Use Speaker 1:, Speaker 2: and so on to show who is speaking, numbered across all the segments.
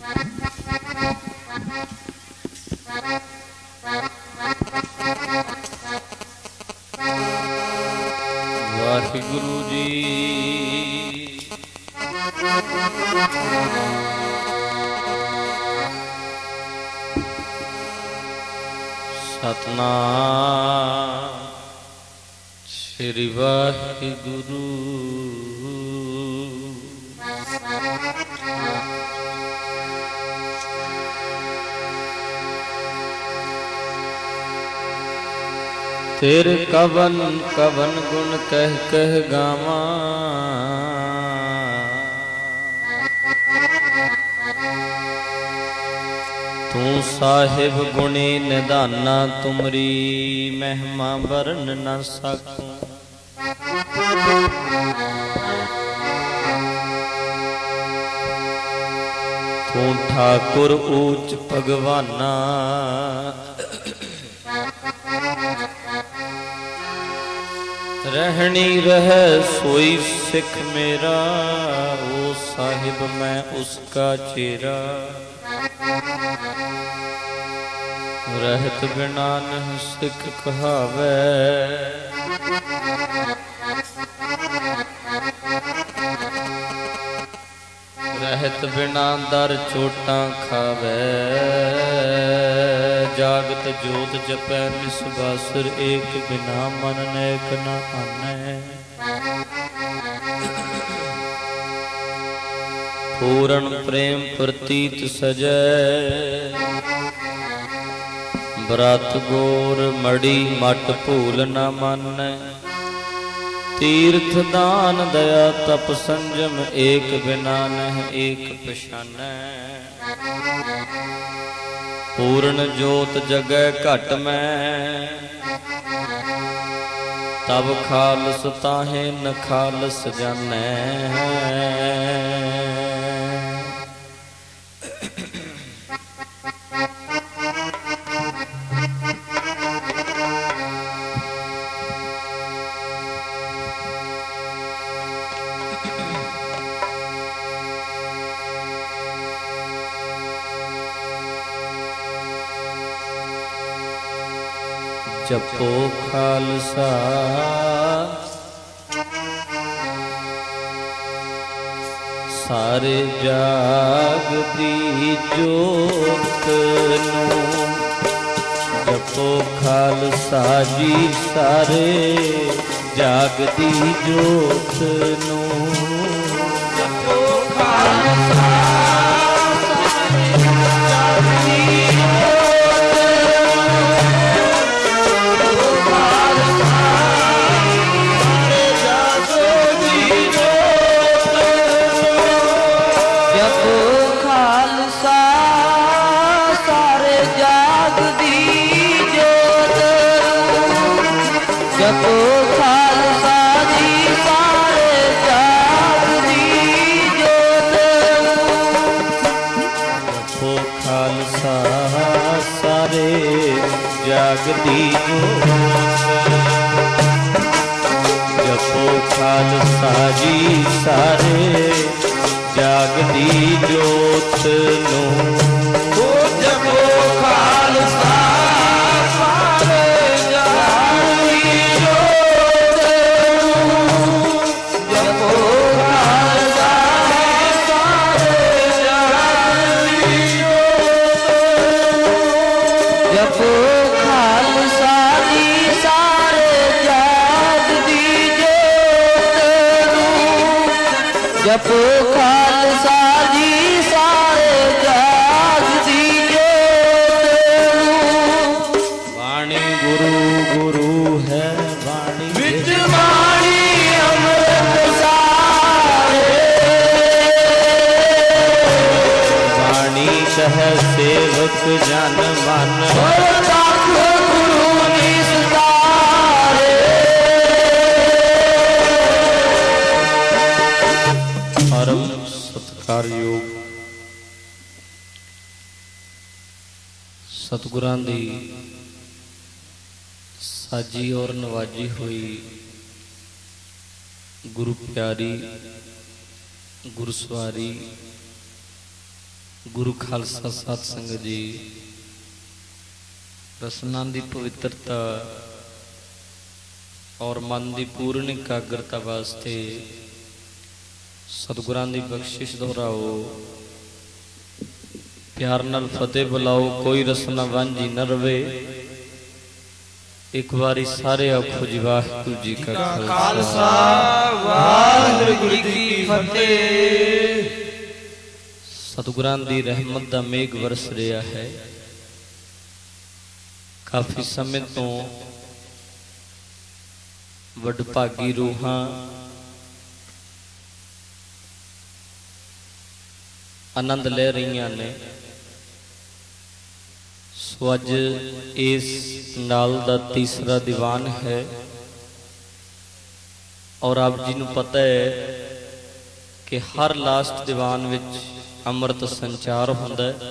Speaker 1: ਵਾਹਿਗੁਰੂ ਜੀ। ਸਤਨਾਮ ਸ੍ਰੀ ਵਾਹਿਗੁਰੂ। ਤੇਰੇ ਕਵਨ ਕਵਨ ਗੁਣ ਕਹਿ ਕਹਿ ਗਾਵਾਂ, ਤੂੰ ਸਾਹਿਬ ਗੁਣੀ ਨਿਧਾਨਾ, ਤੁਮਰੀ ਮਹਿਮਾ ਵਰਨ ਨ ਸਕੂੰ। ਤੂੰ ਠਾਕੁਰ ਊਚ ਭਗਵਾਨਾ, ਰਹਿਣੀ ਰਹਿ ਸੋਈ ਸਿੱਖ ਮੇਰਾ, ਓ ਸਾਹਿਬ ਮੈਂ ਉਸਕਾ ਚੇਰਾ। ਰਹਿਤ ਬਿਨਾ ਨਹਿ ਸਿੱਖ ਕਹਾਵੈ, ਰਹਿਤ ਬਿਨਾ ਦਰ ਚੋਟਾਂ ਖਾਵੈ। ਜਾਗਤ ਜੋਤ ਜਪੈ ਨਿਸਬਾਸੁਰ, ਏਕ ਬਿਨਾ ਮਨ ਨੈਕ ਨ ਆਨੈ। ਪੂਰਨ ਪ੍ਰੇਮ ਪ੍ਰਤੀਤ ਸਜੈ, ਬ੍ਰਤ ਗੋਰ ਮੜੀ ਮਟ ਭੂਲ ਨ ਮਾਨੈ। ਤੀਰਥ ਦਾਨ ਦਇਆ ਤਪ ਸੰਜਮ, ਏਕ ਬਿਨਾ ਨਹਿ ਏਕ ਪਛਾਨੈ। ਪੂਰਨ ਜੋਤ ਜਗੈ ਘਟ ਮੈਂ, ਤਬ ਖਾਲਸ ਤਾਹੇ ਨ ਖਾਲਸ ਜਾਨੈ। ਜਪੋ ਖਾਲਸਾ ਸਾਰੇ ਜਾਗ ਦੀ ਜੋਤ ਨੂੰ। ਜਪੋ ਖਾਲਸਾ ਜੀ ਸਾਰੇ ਜਾਗ ਦੀ ਜੋਤ ਨੂੰ। ਜਪੋ ਖਾਲਸਾ ਸਾਰੇ ਜਾਗ ਦੀ ਜਪੋ ਖਾਲਸਾ ਜੀ ਸਾਰੇ ਜਾਗ ਦੀ ਜੋਤ। ਜਪੋ ਖਾਲਸਾ ਸਾਰੇ ਜਾਗ ਦੀ ਜੋਤ। ਜਪੋ ਖਾਲਸਾ ਜੀ ਸਾਰੇ ਜਾਗ ਦੀ ਜੋਤ ਨੂੰ। ਜਪੋ ਖਾਲਸਾ ਜਪੋ ਖਾਲਸਾ ਜੀ ਸਾਰੇ ਜਾਗ ਦੀ ਜੋਤ। ਬਾਣੀ ਗੁਰੂ ਗੁਰੂ ਹੈ ਬਾਣੀ ਵਿੱਚ ਬਾਣੀ ਅੰਮ੍ਰਿਤ ਸਾਰੇ। ਬਾਣੀ ਕਹੈ ਸੇਵਕ ਜਨ ਮਨ, ਗੁਰੂ ਨਿਸਤਾਰੇ। ਪਰਮ ਸਤਿਕਾਰਯੋਗ ਸਤਿਗੁਰਾਂ ਦੀ ਸਾਜੀ ਔਰ ਨਵਾਜੀ ਹੋਈ ਗੁਰੂ ਪਿਆਰੀ ਗੁਰਸਵਾਰੀ गुरु खालसा सत संगत जी, रसना की पवित्रता और मन की पूर्ण एकाग्रता वास्ते सतगुरां की बख्शिश दोहराओ, प्यार नाल फतेह बुलाओ। कोई रसना वांझी न रवे। एक बारी सारे आखो जी वाहिगुरू जी का खालसा वाहिगुरू जी की फतेह। सतगुरां दी रहमत दा मेघ वरस रहा है। काफ़ी समय तो वडभागी रूहां आनंद ले रही ने। सो अज इस नाल दा तीसरा दीवान है और आप जी नूं पता है कि हर लास्ट दीवान विच अमृत संचार हुंदा है।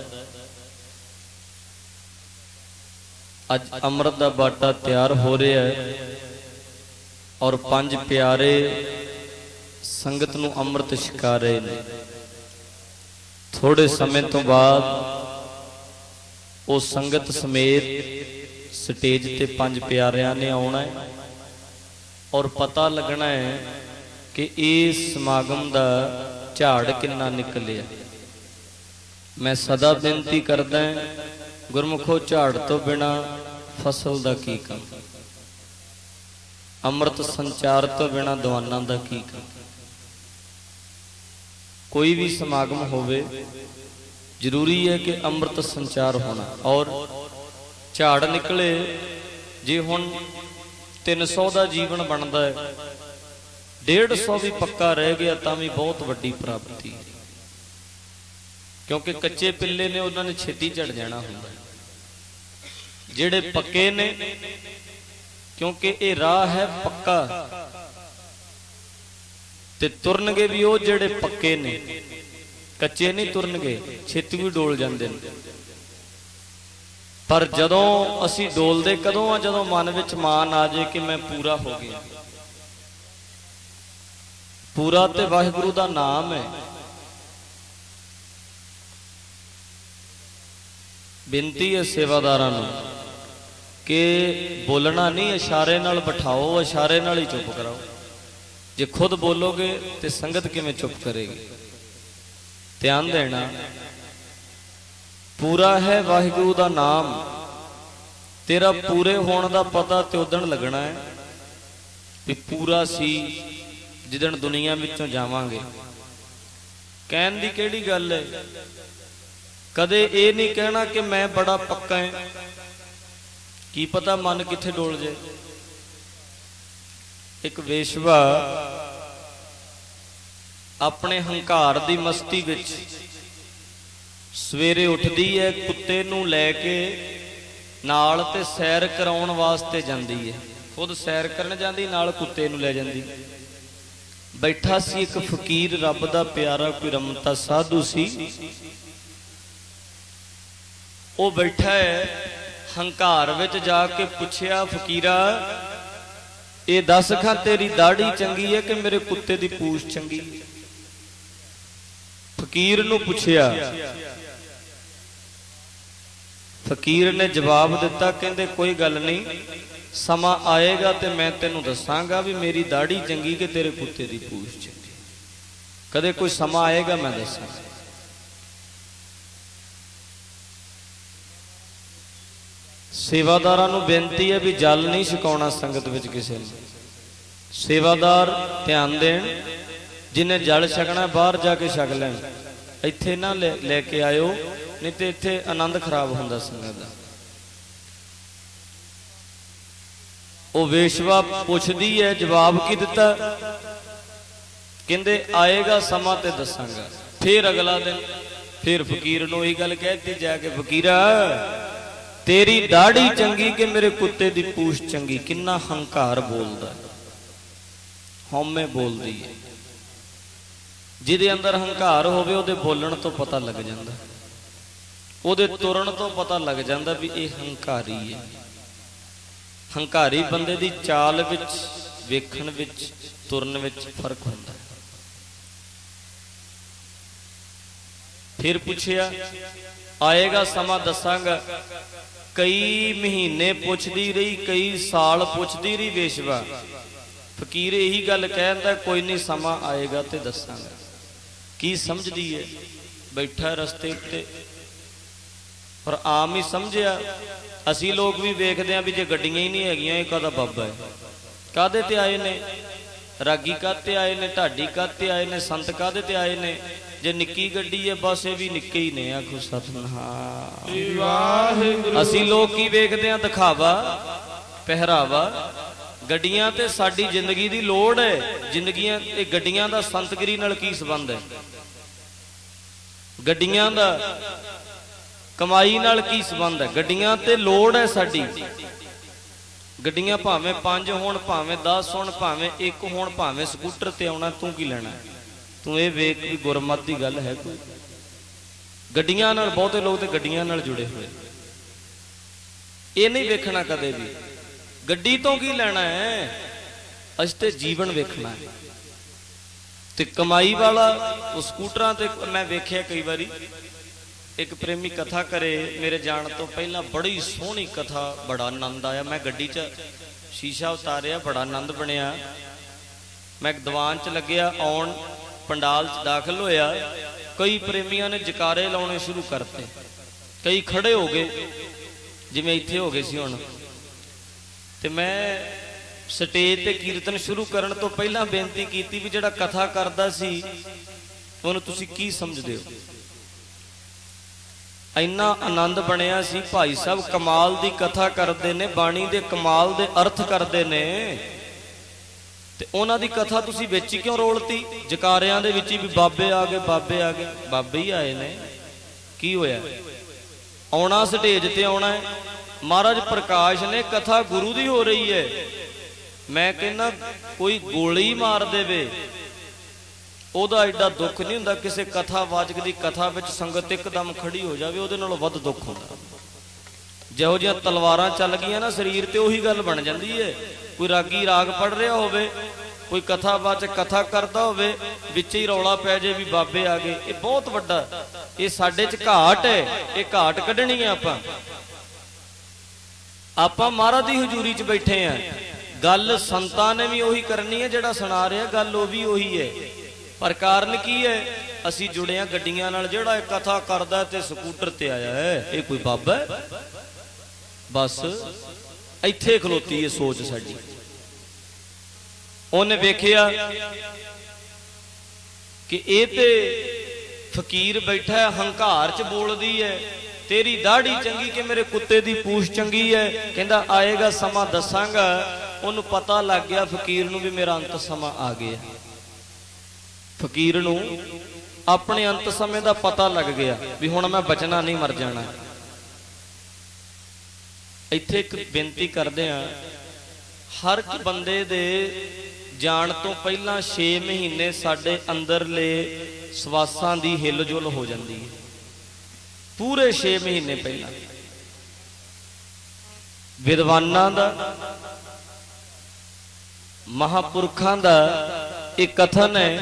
Speaker 1: अज अमृत का बाटा तैयार हो रहा है और पंज प्यारे संगत नूं अमृत छका रहे हैं। थोड़े समय तो बाद वो संगत समेत स्टेज ते पंज प्यारियां ने आना है और पता लगना है कि इस समागम का झाड़ कितना निकलिया। मैं सदा बेनती करदा गुरमुखो, झाड़ तो बिना फसल का की काम, अमृत संचार तो बिना दवाना का की काम। कोई भी समागम होवे जरूरी है कि अमृत संचार होना और झाड़ निकले। जे हुण 300 का जीवन बनता है, 150 भी पक्का रह गया तो भी बहुत वड्डी प्राप्ति, क्योंकि कच्चे पिल्ले ने उन्होंने छेती झड़ जाना हुंदा। जेड़े पक्के ने, क्योंकि ये राह है पक्का, ते तुरनगे भी वो जेड़े पक्के ने, कच्चे नहीं तुरनगे, छेती भी डोल जाते हैं। पर जदों असी डोलते कदों आ, जदों मन विच मान आ जाए कि मैं पूरा हो गया। पूरा ते वाहिगुरू दा नाम है। बेनती है सेवादारां नूं कि बोलना नहीं, इशारे नाल बिठाओ, इशारे नाल ही चुप कराओ। जे खुद बोलोगे तो संगत किवें चुप करेगी। ध्यान देना, पूरा है वाहिगुरू दा नाम। तेरा पूरे होने का पता तो उदण लगना है भी पूरा सी जिदण दुनिया विचों जावांगे। कहण दी किहड़ी गल है, कदे ये नहीं कहना कि मैं बड़ा पक्का है, की पता मन किथे डोल जाए। एक वेश्वा अपने हंकार दी मस्ती विच सवेरे उठदी है, कुत्ते नूं लैके नाल ते सैर कराउण वास्ते जांदी है। खुद सैर करन जांदी, नाल कुत्ते नूं लै जांदी। बैठा सी एक फकीर, रब दा प्यारा कोई रमता साधु सी। वो बैठा है, हंकार विच जाके पुछया, फकीरा ये दस खां तेरी दाढ़ी चंगी है कि मेरे कुत्ते दी पूछ चंगी। फकीर नूं पुछया, फकीर ने जवाब दिता, कहंदे कोई गल नहीं, समा आएगा तो मैं तेनू दसांगा भी मेरी दाढ़ी चंगी कि तेरे कुत्ते दी पूछ चंगी। कदे कोई समा आएगा मैं दसांगा। सेवादारां नूं बेनती है भी जल नहीं छकाउणा संगत विच किसे नूं। सेवादार ध्यान देण, जिन्हें जल छकना बाहर जाके छक लैण, इत्थे ना लेके आयो, नहीं तो इत्थे आनंद खराब हुंदा संगत दा। वो वेश्वा पुछदी है, जवाब की दिता, कहंदे आएगा समा ते दसांगा। फिर अगला दिन फिर फकीर नूं यही गल कहती जाके, फकीरा तेरी दाढ़ी चंगी कि मेरे कुत्ते दी पूछ चंगी। किन्ना हंकार बोलदा, हौमे बोलदी है। जिहदे अंदर हंकार होवे उहदे बोलण तो पता लग जांदा, उहदे तुरन तो पता लग जांदा भी ये हंकारी है। हंकारी बंदे दी चाल विच, वेखण विच, तुरन विच फर्क हुंदा। फिर पूछया आएगा समा दसांगा। कई महीने पुछदी रही, कई साल पुछदी रही वेशवा। फकीर यही गल कहता कोई नहीं समा आएगा तो दसांगा। की समझदी है? बैठा रस्ते उत्ते और आम ही समझिया। असी लोग भी वेखते हैं भी जे गड्डियां ही नहीं हैगियां ये काहदा बाबा है, काहदे ते आए ने, रागी काहते आए ने, ढाडी काहते आए ने, संत काहदे ते आए ने। जे निक्की गड्डी है बस ये भी निक्के ही ने। आखो सतनाम। असी लोग की वेखते हैं? दिखावा, पहरावा। गड्डियां ते साडी जिंदगी दी लोड़ है। जिंदगियां गड्डियां दा संतगिरी नाल की संबंध है? गड्डियां दा कमाई नाल की संबंध है? गड्डियां ते लोड़ है साडी। गड्डियां भावें 5 होण, भावें 10 होण, भावें 1 होण, भावें स्कूटर ते आउणा, तू की लैणा? तू ये वेख भी गुरमत की गल है कोई? गड्डियां नाल बहुते लोग ते गड्डियां नाल जुड़े हुए, ये नहीं वेखना कदे भी। गड्डी तो की लैना है? अस ते जीवन वेखना है। ते कमाई वाला उस स्कूटरां ते मैं वेख्या कई बारी। एक प्रेमी कथा करे मेरे जान तो पहला, बड़ी सोहनी कथा, बड़ा आनंद आया। मैं गड्डी च शीशा उतारिया, बड़ा आनंद बनया। मैं दीवान च लग्या, आउण पंडाल च दाखिल होया। कई प्रेमियों ने जकारे लाने शुरू करते, कई खड़े हो गए जिवें इत्थे हो गए सी हुण। ते मैं स्टेज ते कीर्तन शुरू करन तो पहला बेनती की भी जिहड़ा कथा करदा सी उहनूं तुसीं की समझदे हो? इन्ना आनंद बनया सी। भाई साहब कमाल दी कथा करते ने, बाणी दे कमाल दे अर्थ करते ने, ते उन्हां दी कथा तुसीं विच ही क्यों रोलती? जकारियां दे विच ही भी बाबे आ गए, बाबे आ गए। बाबे ही आए ने, की होया? आउणा स्टेज ते आउणा है। महाराज प्रकाश ने कथा गुरु दी हो रही है। मैं कहना कोई गोली मार देवे ओदा एडा दुख नहीं हुंदा। किसी कथावाचक की कथा विच संगत एकदम खड़ी हो जाए उहदे नालों वध दुख हुंदा। जिहो जिहियां तलवारां चल गईयां ना शरीर ते उही गल बन जाती है। कोई रागी राग पढ़ रहा होवे, कोई कथावाचक कथा करता होवे, विच ही रौला पै जाए भी बाबे आ गए। ये बहुत वड्डा, ये साडे च घाट है। ये घाट कढणी है। आपां महाराज दी हजूरी च बैठे हैं। गल संतां ने भी उही करनी है, जिहड़ा सुणा रहा गल वो भी उही है। पर कारण की है? असी जुड़े हैं गड्डियां नाल। जिहड़ा कथा करदा ते स्कूटर ते आया है, ये कोई बाबा है? बस इत्थे खलोती है सोच साडी। उन्हें वेखिया कि ये ते फकीर बैठा है, हंकार च बोलदी है, तेरी दाढ़ी चंगी कि मेरे कुत्ते दी पूछ चंगी है। कहंदा आएगा समा दसांगा। उन्हें पता लग गया फकीर नूं भी मेरा अंत समा आ गया। फकीर नूं अपने अंत समय का पता लग गया भी हुण मैं बचना नहीं, मर जाना। इत्थे एक बेनती करदे हां, हर एक बंदे दे जाण तो पहला 6 महीने साडे अंदरले सवासां दी हिल-जुल हो जाती है। पूरे 6 महीने पहला विद्वानां दा, महापुरखां दा एक कथन है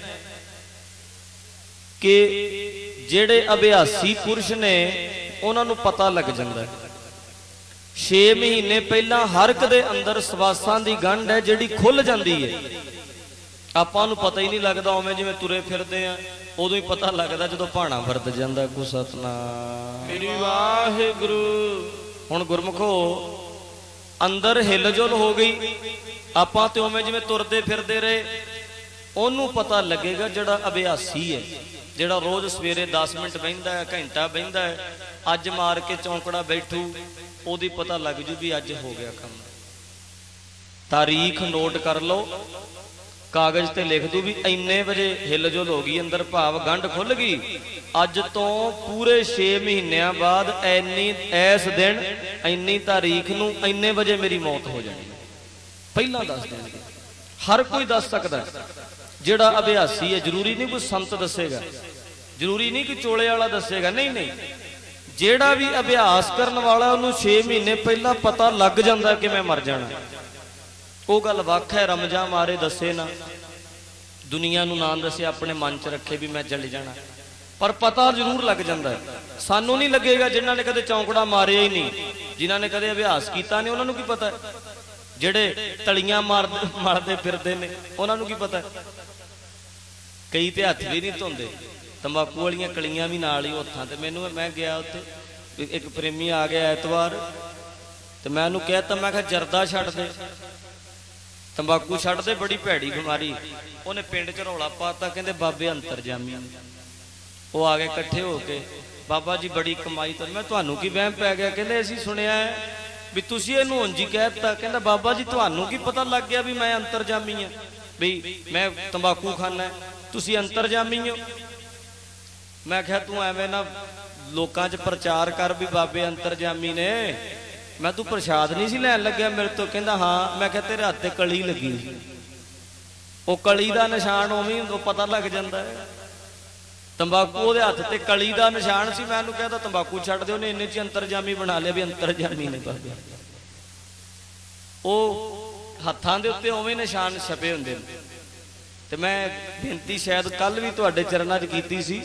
Speaker 1: कि जेड़े अभ्यासी पुरुष ने उन्होंने पता लग जाता है। 6 महीने पहला हर एक दे अंदर सवासां दी गंढ है जिहड़ी खुल जाती है। आपां नूं पता ही नहीं लगता, उवें जिवें तुरे फिरदे आ उदों ही पता लगता जदों भाणा वरत जांदा। गुरु सतनाम मेरी वाहिगुरू। हुण गुरमुखो अंदर हिल-जुल हो गई। आपां ते उवें जिवें तुरदे फिरदे रहे। उन्होंने पता लगेगा जिहड़ा अभ्यासी है, जिहड़ा रोज सवेरे 10 मिनट बहिंदा है, घंटा बहिंदा है, अज मार के चौंकड़ा बैठू, ओदी पता लग जू भी अज हो गया काम। तारीख नोट कर लो, कागज ते लिख दू भी इन्ने बजे हिल-जुल हो गई, अंदर भाव गंढ खुल गई। अज तो पूरे 6 महीनों बाद इस दिन इन्नी तारीख नूं इन्ने बजे मेरी मौत हो जानी। पहला दस देंगे, हर कोई दस सकता है। जिहड़ा अभ्यासी है, जरूरी नहीं कोई संत दसेगा, जरूरी नहीं कि चोले वाला दसेगा, नहीं नहीं, जिहड़ा भी अभ्यास करने वाला उन्होंने 6 महीने पहला पता लग जाता कि मैं मर जाना। वो गल वख है, रमजा मारे दसे ना, दुनिया नूं ना दसे, अपने मन च रखे भी मैं जल जाना। पर पता जरूर लग जाता है। सानू नहीं लगेगा जिन्होंने कदे चौंकड़ा मारिया ही नहीं, जिन्होंने कदे अभ्यास किया नहीं उन्होंने की पता है, जेडे तलियां मारते फिरते ने उन्होंने की पता है। कई तो हथ भी नहीं धोंदे, तंबाकू वाली कलियां भी नाल ही हथां ते। मैनू मैं गया उत्थे, एक प्रेमी आ गया एतवार, तो मैं उन्होंने कहता, मैं कहा जरदा छड्ड दे, तंबाकू छड्ड दे, बड़ी भैड़ी बीमारी। उन्हें पिंड च रौला पाता, कहते बाबे अंतरजामी। वो आ गए इकट्ठे होके, बाबा जी बड़ी कमाई। तो मैं तुहानू की वहम पै गया? कहते असीं सुनिया है भी तुसीं इहनूं उंज ही कहता। कहता बाबा जी तुहानू की पता लग गया भी मैं अंतरजामी हाँ, भी मैं तंबाकू खाना, तुसीं अंतरजामी हो। मैं कहा तू एवें ना लोकां च प्रचार कर भी बाबे अंतरजामी ने, मैं तू प्रसाद नहीं सी लैन लग्या मेरे तो? कहता हाँ। मैं कहा तेरे हत्थ ते कली लगी, वो कली का निशान उवें पता लग जाता है। तंबाकू वो हत्थ ते कली का निशान सी। मैं कहता तंबाकू छड्ड दे, उन्हें इन्ने च अंतरजामी बना लिया भी अंतरजामी ने बाबे। वो हत्थां दे उत्ते उवें निशान छपे हुंदे ने। ते मैं बेनती शायद कल भी तुहाडे चरनां च कीती सी,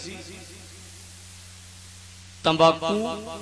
Speaker 1: तंबाकू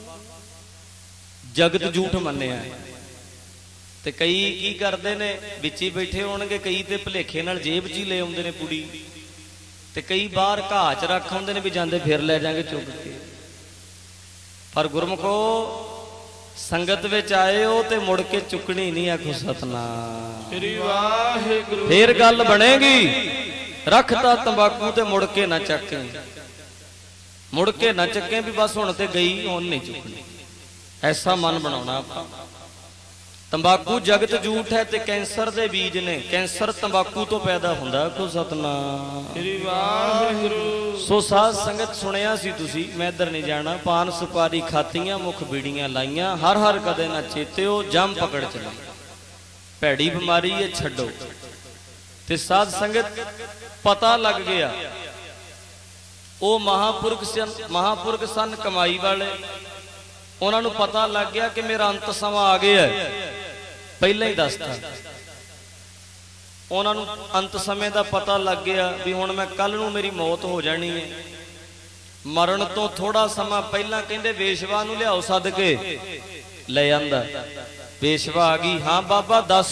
Speaker 1: जगत झूठ मन्निया है। ते कई की करते ने, विच ही बैठे होणगे, कई ते भुलेखे नाल जेब च ही ले आउंदे ने पुड़ी, ते कई बाहर घाह च रख आउंदे ने भी जांदे फिर ले जाएंगे चुग के। पर गुरमुखो संगत विच आए हो ते मुड़ के चुकनी नहीं। आखो सतनाम श्री वाहिगुरू, फिर गल बनेगी। रखता तंबाकू ते मुड़ के ना चके, मुड़ के ना चके भी बस हुण ते गई, हुण नहीं चुकनी। ऐसा मन बनाना आप। तंबाकू जगत झूठ है ते कैंसर दे बीज ने। कैंसर तंबाकू तो पैदा हुंदा। को सतनाम श्री वाहिगुरू। सो साध संगत सुनिया सी तुसी, मैं इधर नहीं जाना। पान सुपारी खातियां, मुख बीड़ियां लाइयां, हर हर कदे ना चेत्यो, जम पकड़ चले, भैड़ी बीमारी है छड्डो। ते साध संगत पता लग गया, वो महापुरख सन कमाई वाले, उन्होंने पता लग गया कि मेरा अंत समा आ गया है। पहले ही दसता उन्होंने, अंत समय का पता लग गया भी हुण मैं कल नूं मेरी मौत हो जानी है। मरण तो थोड़ा समा पहला कहंदे वेशवा नूं लियाओ सद के, ले आंदा। वेशवा आ गई, हाँ बाबा दस,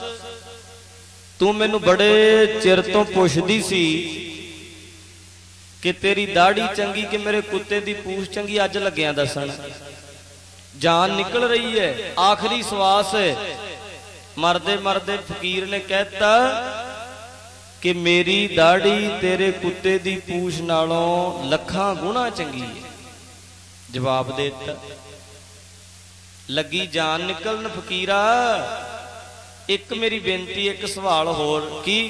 Speaker 1: तू मैनू बड़े चिर तो पुछदी सी कि तेरी दाढ़ी चंगी कि मेरे कुत्ते दी पूछ चंगी, अज लग्या दसन। जान निकल रही है, आखिरी श्वास है। मरदे मरदे फकीर ने कहता कि मेरी दाढ़ी तेरे कुत्ते दी पूछ नालों लखां गुणा चंगी है। जवाब देता, लगी जान निकलन फकीरा, एक मेरी बेनती, एक सवाल होर की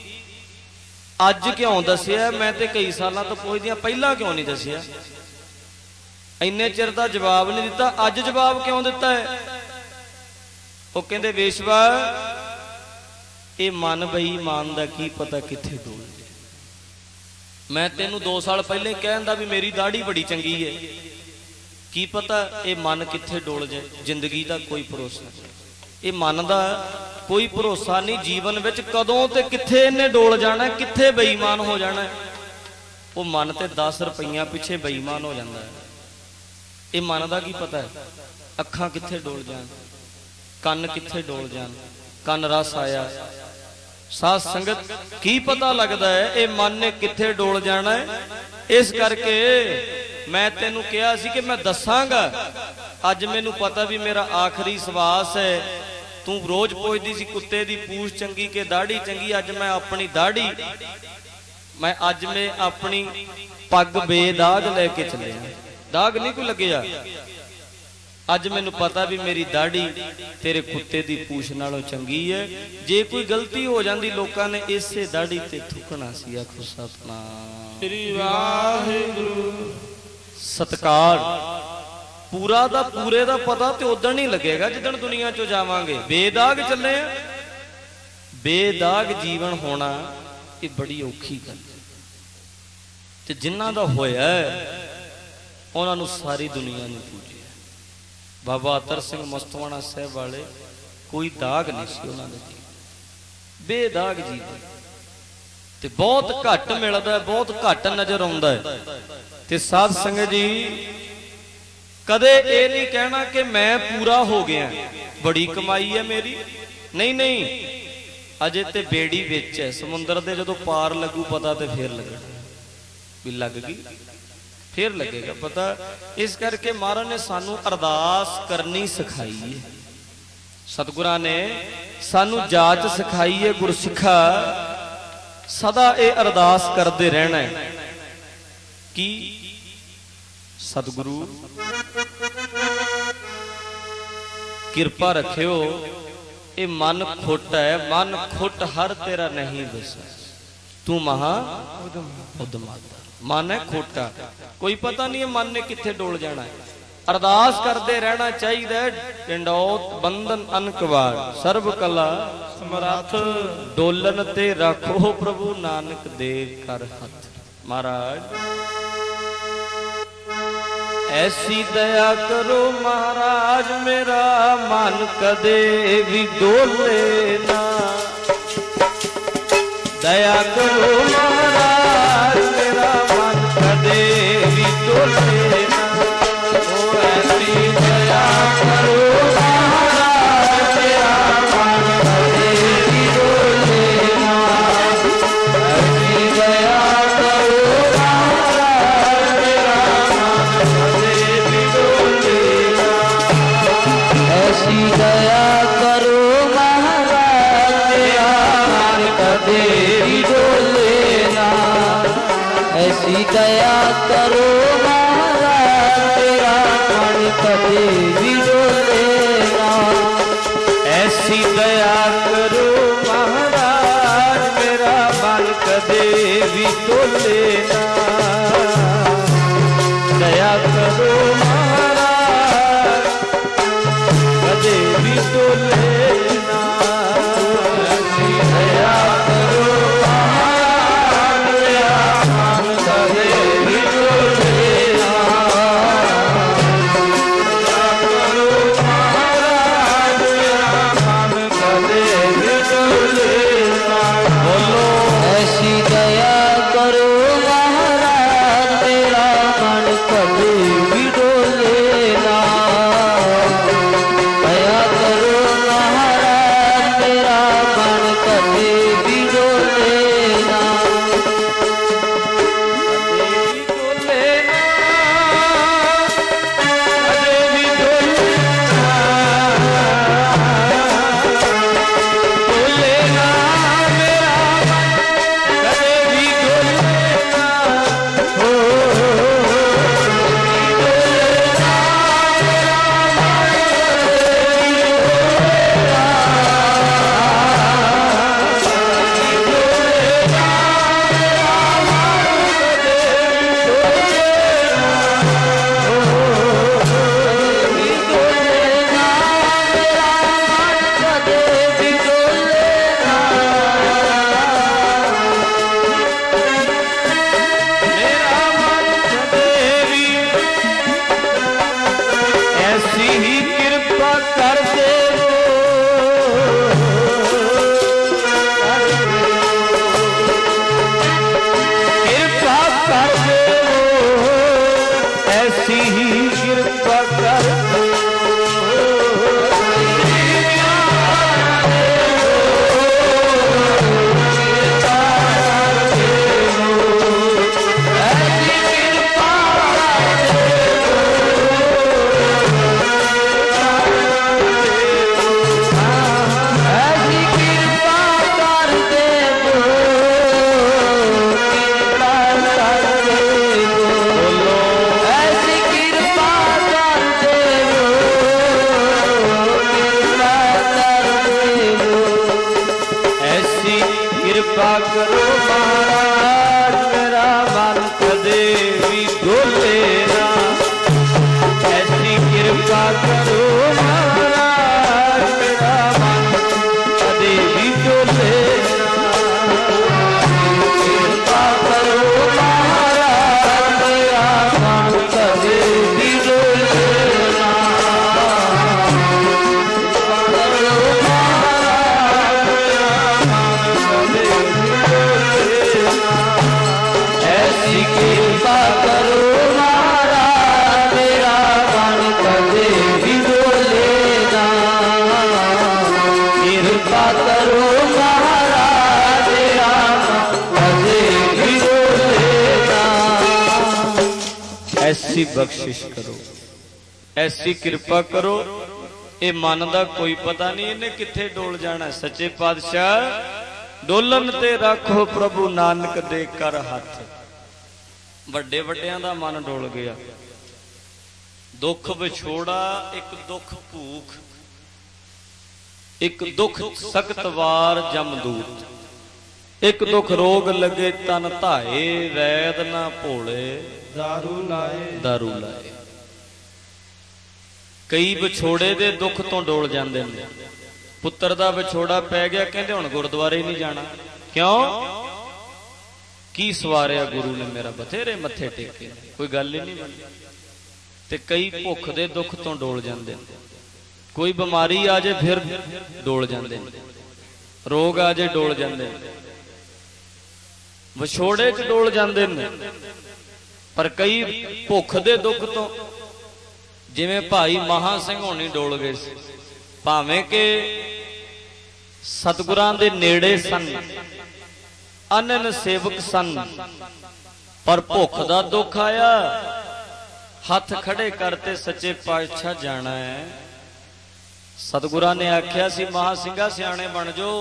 Speaker 1: अज क्यों दसिया? मैं तो कई सालों तो पुछदी, पहला क्यों नहीं दसिया? इन्ने चिर का जवाब नहीं दिता, अज जवाब क्यों दिता है? वो कहते वेशवा, ये मन बेईमान दा की पता किथे डोल जाए। मैं तेनू 2 साल पहले कहंदा भी मेरी दाढ़ी बड़ी चंगी है, की पता ये मन किथे डोल जाए। जिंदगी का कोई भरोसा नहीं, ये मन का कोई भरोसा नहीं। जीवन विच कदों ते किथे इन्हें डोल जाना, किथे बेईमान हो जाना। वो मन ते 10 रुपया पिछे बेईमान हो जाता है। ये मन का की पता है, अखां किथे डोल जान, कन किथे डोल जान, कन रस आया। साध संगत की पता लगता है ये मन ने किथे डोल जाना है। इस करके मैं तेनू कहा सी कि मैं दसांगा, अज मैनू पता भी मेरा आखिरी श्वास है। तू रोज पुछदी सी कुत्ते दी पूछ चंगी के दाढ़ी चंगी, अज मैं अपनी दाढ़ी, मैं अज मैं अपनी पग बेदाग लेके चले, दाग नहीं कोई लगे। अज मैनू पता भी मेरी दाढ़ी तेरे कुत्ते दी पूछ नालों चंगी है। जे कोई गलती हो जाती लोगों ने इसे दाढ़ी ते थुकना सी। आखो सतनाम श्री वाहिगुरू। सत्कार पूरा दा पूरे दा पता तो उदण नहीं लगेगा जिदण दुनिया चो जावांगे। बेदाग चले, बेदाग जीवन होना ये बड़ी औखी गल ते जिन्हां दा होया उन्होंने सारी दुनिया ने पूजिया। बाबा अतर सिंह मस्तवाना साहब वाले कोई दाग नहीं सी उन्होंने, बेदाग जीवन। ते बहुत घट मिलता है, बहुत घट नजर आता है। ते साध संगत जी कदे ये नहीं कहना कि मैं पूरा हो गया, बड़ी कमाई है मेरी, नहीं नहीं, अजे ते बेड़ी विच है, समुद्र दे जदों पार लगू पता तो फिर लगना भी लग गई, फिर लगेगा पता। इस करके महाराज ने सानू अरदास करनी सिखाई है, सतगुरां ने सानू जाच सिखाई है। गुरसिखा सदा ये अरदास करते रहना है कि सतगुरु कृपा रखियो, ये मन खुट है, मन खुट हर तेरा नहीं बसा, तू महा उदमाता। मन है खोटा, कोई पता नहीं है मन ने किथे डोल जाना है। अरदास करते रहना चाहिए। डिंडौत बंधन अनकवार सर्व कला समर्थ, डोलन ते रखो प्रभु नानक दे कर हथ। महाराज ऐसी दया करो महाराज, मेरा मन कदे भी डोले ना। दया करो महाराज, मेरा मन कदे भी डोले ना। ओ ऐसी दया करो महाराज, मेरा मन कदे भी डोले ना। ऐसी दया करो महाराज, मेरा मन कदे भी डोले ना। ऐसी दया करो महाराज, मेरा मन कदे भी डोले ना। ऐसी दया करो महाराज, तेरा मन कदे भी डोले ना। ऐसी दया करो महाराज, मेरा मन कदे भी डोले ना। दया करो महाराज, कदे भी डोले ना। ऐसी दया करो ऐसी बख्शिश करो, ऐसी कृपा करो। ये मन का कोई पता नहीं इन्हें किथे डोल जाना। सच्चे पातशाह डोलन ते रखो प्रभु नानक दे कर हथ। वड्डे वड्डियां दा मन डोल गया। दुख विछोड़ा, एक दुख भूख, एक दुख सख्त वार जमदूत, एक दुख रोग लगे तन धाए, वैद ना भोले दारू लाए, दारू लाए। कई विछोड़े दे दुख तो डोल जाते हैं। पुत्र दा विछोड़ा पै गया, कहते हुण गुरुद्वारे नहीं जाना। क्यों? की सवारिया गुरु ने मेरा, बथेरे मत्थे टेके, कोई गल ही नहीं बनी। ते कई भुख दे दुख तो डोल जाते हैं। कोई बीमारी आ जाए फिर डोल जाते हैं, रोग आ जाए डोल जाते हैं, विछोड़े च डोल जाते हैं। पर कई भुख दे दुख तो, जिवें भाई महा सिंह होनी डोल गए सी, भावें के सतगुरां दे नेड़े सन, अनन सेवक सन, पर भुख दा दुख आया, हथ खड़े करते सच्चे पातशाह जाना है। सतगुरां ने आख्या सी महा सिंघा सियाणे बन जाओ,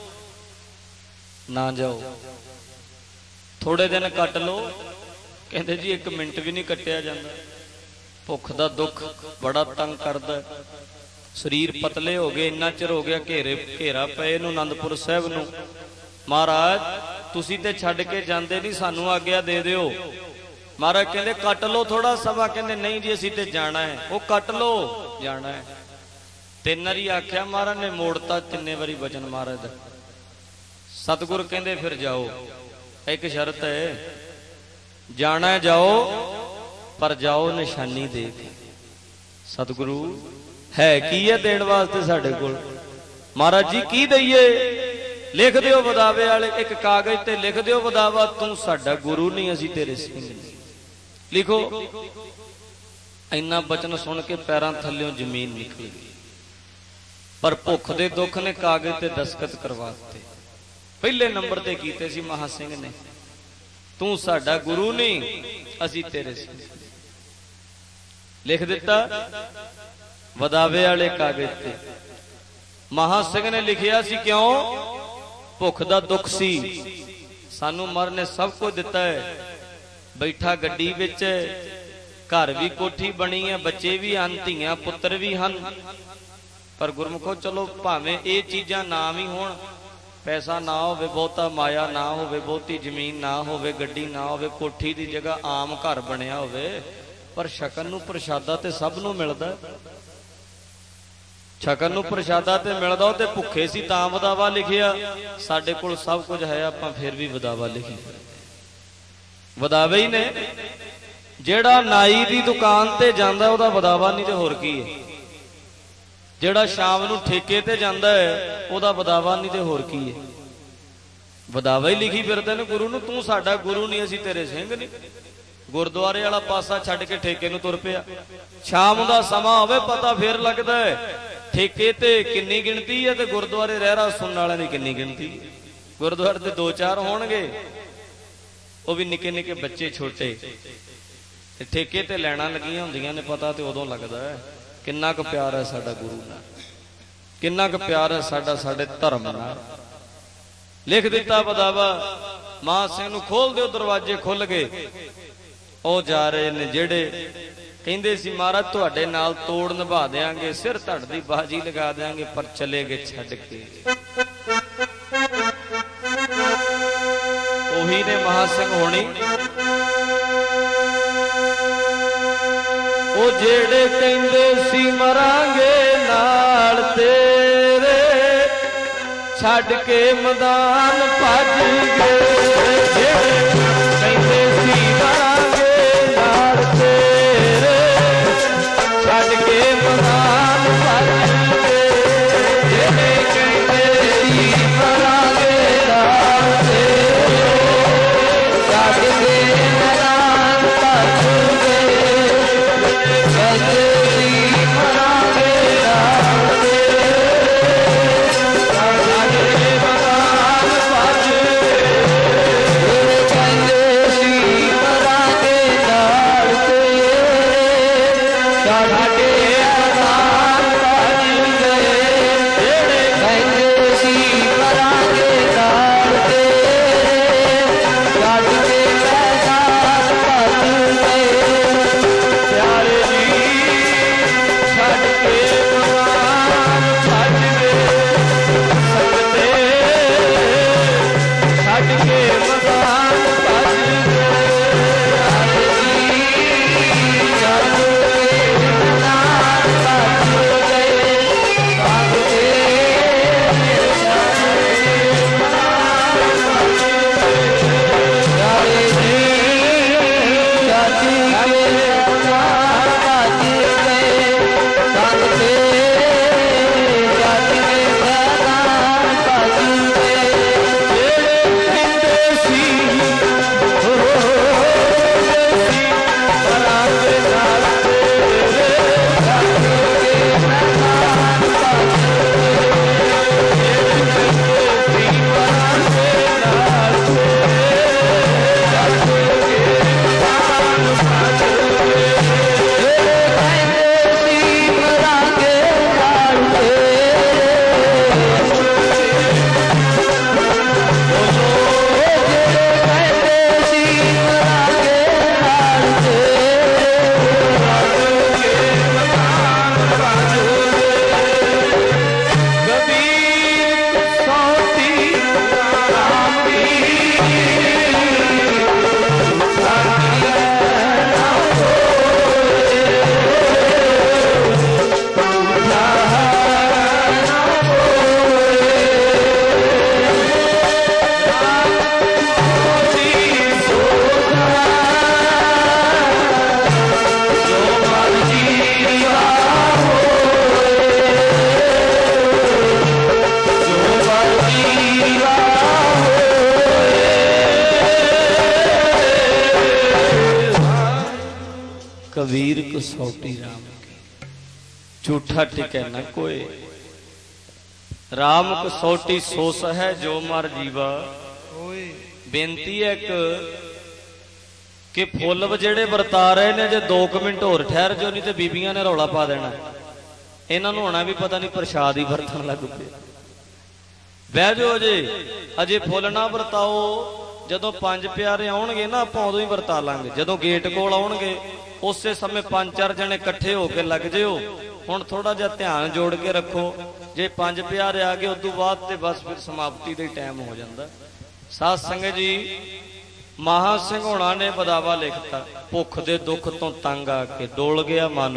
Speaker 1: ना जाओ, थोड़े दिन कट लो। कहते जी एक मिनट भी नहीं कटिया जाता। भुख दा दुख बड़ा तंग करदा, शरीर पतले हो गए, इन्ना चिर हो गया घेरा पे नूं आनंदपुर साहिब नूं। महाराज तुसीं ते छड्ड के जांदे नहीं, सानू आग्या दे दिओ। महाराज कहते कट लो थोड़ा समा, कहते नहीं जी असीं ते जाना है। वो कट लो, जाना है। तीन वारी आख्या, महाराज ने मोड़ता तिन्ने वारी वचन महाराज दा। सतगुर कहते फिर जाओ, एक शर्त है, जाना है जाओ, पर जाओ निशानी दे के। सतगुरु है की है देण वास्ते साडे कोल? महाराज जी की दईए? लिख दिओ वदावे वाले, एक कागज ते लिख दिओ वदावा, तू साडा गुरु नहीं, असीं तेरे सिंह नहीं। लिखो। इन्ना बचन सुन के पैरां थल्लियों जमीन निकल गई। पर भुख दे दुख ने कागज ते दस्तखत करवाते। पहले नंबर ते कीते सी महा सिंह ने, तू साडा गुरु नहीं, असीं तेरे सिंह। लिख दिता वदावे वाले कागज ते। महा सिंह ने लिखिया सी, क्यों? भुख दा दुख सी, सानू मर ने सब कुछ दिता है, बैठा गड्डी विच, घर भी कोठी बनी है, बच्चे भी हन, धीआं पुत्र भी हन। पर गुरमुखो चलो भावें ये चीज़ां ना भी होण, पैसा ना होवे बहुता, माया ना होवे बहुती, जमीन ना होवे, गड्डी ना होवे, कोठी दी जगह आम घर बनिया होवे, पर छकन नूं प्रशादा ते सब नूं मिलदा। छकन नूं प्रशादा ते मिलदा। ते भुखे सी तां वदावा लिखिया, साडे कोल सब कुछ है, आपां फिर भी वदावा लिखी। वदावे ही ने। जेड़ा नाई दी दुकान ते जांदा ओहदा वदावा नहीं ते होर की है। जेड़ा शाम नूं ठेके ते जांदा है ओहदा वदावा नहीं ते होर की है। वदावा ही लिखी फिरदे ने गुरु नूं, तू साडा गुरु नहीं, असीं तेरे सिंह नहीं। गुरुद्वारे वाला पासा छड्ड के ठेके नूं तुर पिया। शाम दा समा होवे पता फिर लगदा है ठेके ते किन्नी गिणती है ते गुरुद्वारे रहरा सुनण वालिआं दी किन्नी गिणती। गुरुद्वारे ते 2-4 होणगे, वो भी निके निके बच्चे छोटे, ठेके ते लैना लगियां हुंदियां ने, पता ते उदों लगदा है किन्ना क प्यार है साडा गुरु नाल, किन्ना क प्यार है साडा साडे धर्म नाल। लिख दिता वदावा। मां सिंह नूं खोल दिओ, दरवाजे खुल गए। ਉਹ जा रहे ने जेड़े ਕਹਿੰਦੇ ਸੀ महाराज ਤੁਹਾਡੇ ਨਾਲ ਤੋੜ ਨਿਭਾ ਦੇਾਂਗੇ, सिर ਧੜ ਦੀ ਬਾਜੀ ਲਗਾ ਦੇਾਂਗੇ, पर चले गए ਛੱਡ के। ਉਹੀ ਨੇ ਮਹਾ ਸਿੰਘ ਹੋਣੀ, ਉਹ ਜਿਹੜੇ ਕਹਿੰਦੇ ਸੀ ਮਰਾਂਗੇ ਨਾਲ ਤੇਰੇ, ਛੱਡ ਕੇ ਮੈਦਾਨ ਭੱਜ ਗਏ। ਜਿਹੜੇ ਕਹਿੰਦੇ ਸੀ छड़ के मैदान भज गए, जेड़े कहते सी मरांगे नाल तेरे, छड़ के मैदान भज गए, कहते सी मरांगे नाल तेरे, छड़ के मैदान भज गए, कबीर कसौटी राम की, झूठा टिकै न कोई। राम कसौटी सो सह जो मर जीवा। बेनती है कि फुल जेड़े वरता रहे ने, जे 2 मिनट होर ठहर जो, नहीं तो बीबियां ने रौला पा देना। इन्हां नूं होना भी पता नहीं प्रसाद ही वरतन लग पे। बह जाओ जे, अजे फुल ना वरताओ। जदों 5 प्यारे आउणगे ना, आपां उदों ही वरता लांगे। जदों गेट कोल आउणगे उस समय 5-4 जने इकट्ठे होकर लग जिओ। हुण थोड़ा जिहा ध्यान जोड़ के रखो। जे 5 प्यारे आ गए उदों बाद ते बस फिर समाप्ति का टाइम हो जाता। साध संगत जी, महा सिंह होना ने बदावा लिखता, भुख दे दुख तो तंग आके डोल गया मन।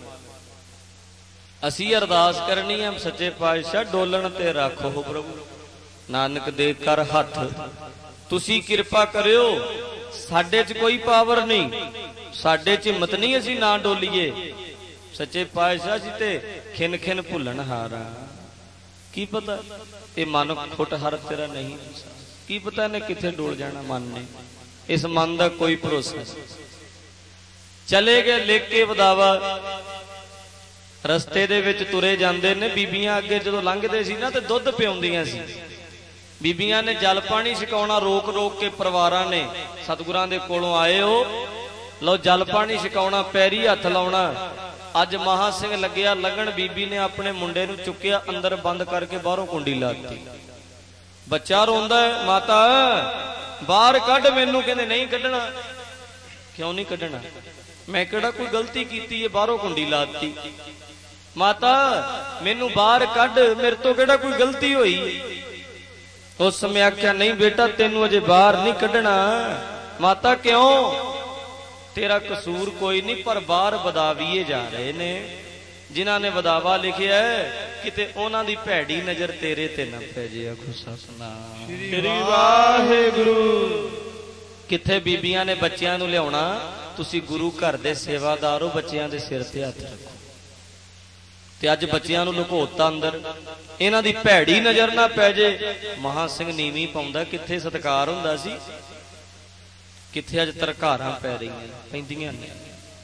Speaker 1: असी अरदास करनी है सच्चे पातशाह, डोलन ते रखो प्रभु, नानक दे कर हथ। तुसी कृपा करियो, साडे च कोई पावर नहीं, साडे च हिम्मत नहीं असी ना डोलीए। सच्चे पातशाह जी ते खिन खिन भुलन हारा। की पता ये मन खुट हर तेरा नहीं, की पता ने किथे डोल जाना मन ने। इस मन का कोई भरोसा नहीं। चले गए लिख के बदावा। रस्ते दे विच तुरे जांदे ने, बीबियां अगे जदों लंघदे सी ना ते दुध पिआउंदियां सी। बीबियां ने जल पानी छकाउणा रोक रोक के, परिवारां ने सतगुरां दे कोलों आए हो, लो जल पानी छकाउणा, पैरी हथ लाउणा। अज महा सिंह लग्या लगन, बीबी ने अपने मुंडे नूं चुक्या, अंदर बंद करके बाहरों कुंडी लाती। बच्चा रोंदा है, माता बाहर कढ मैनू। कहंदे नहीं कढना। क्यों नहीं कढना? मैं किहड़ा कोई गलती कीती है, बाहरों कुंडी लाती। माता मैनू बाहर कढ, मेरे तो किहड़ा कोई गलती होई। उस समय आख्या नहीं बेटा, तेनू अजे बाहर नहीं कढना। माता क्यों? तेरा कसूर कोई नहीं, पर बाहर बदावीए जा रहे ने, जिन्हां ने बदावा लिखिया है, किते उन्हां दी भैड़ी नजर तेरे ते ना पै जे। आखो सतनाम श्री वाहिगुरू। किथे बीबियां ने बच्चियां नूं लियाउणा, तुसी गुरु घर दे सेवादार हो, बच्चियां दे सिर ते हथ रखो। ते अज बच्चियां नूं लुकोता अंदर, इन्हां दी भैड़ी नजर ना पै जे। महा सिंह नीवी पाउंदा, किथे सत्कार हुंदा सी, किथे अज तरकारां पै रहीआं पैंदियां ने।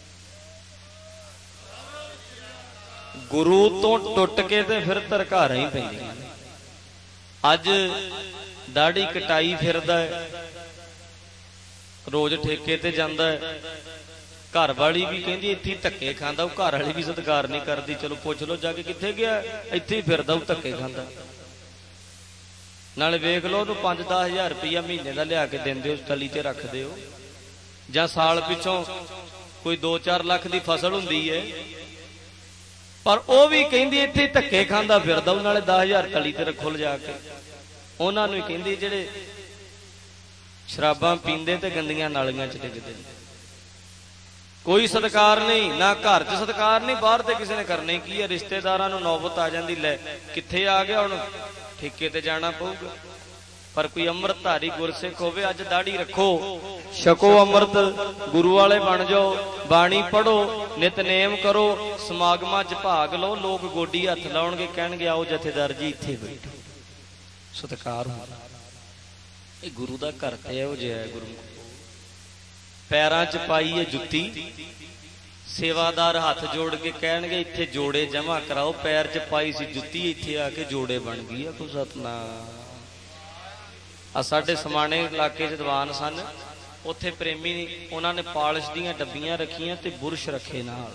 Speaker 1: गुरु तो टुट के ते फिर तरकारां ही पैंदियां ने। अज दाढ़ी कटाई फिरदा है, रोज ठेके ते जांदा है। घर वाली भी कहंदी इत्थे धक्के खांदा, घर वाली भी सत्कार नहीं करती। चलो पुछ लो जाके कित्थे गया, इत्थे ही फिरदा, धक्के खांदा। नाले वेख लो, 5-10 हज़ार रुपया महीने का लिया के देंदे हो, तली ते रख दिओ। जां साल पिछों कोई 2-4 लाख की फसल हुंदी है, पर वह भी कहंदी इत्थे धक्के खांदा फिरदा, नाले 10 हज़ार तली ते रखो लिजा के। उन्हां नूं कहंदी जिहड़े शराबां पींदे ते गंदियां नालियां च डिगदे। कोई सत्कार नहीं, ना घर च सत्कार नहीं, बाहर ते किसी ने करना ही की है। रिश्तेदारां नूं नौबत आ जांदी, लै कित्थे आ गया, हुण ठेके ते जाना पऊगा। पर कोई अमृतधारी गुरसिख होवे, अज दाढ़ी रखो, छको अमृत, गुरु वाले बन जाओ, बाणी पढ़ो, नितनेम करो, समागमां च भाग लो। लोग गोडी हथ लाउणगे, कहणगे आओ जथेदार जी इत्थे बैठो। सत्कार होना ये गुरु दा घर ते इहो जिहा है। गुरु पैरां च पाई है जुत्ती, सेवादार हाथ जोड़ के कहणगे इत्थे जोड़े जमा कराओ। पैर च पाई सी जुत्ती, इत्थे आके जोड़े बन गई। आखो सतनाम। आ साडे समाणे इलाके च दीवान सन, उत्थे प्रेमी उन्होंने पालिश दीयां डब्बियां रखियां ते बुरश रखे नाल।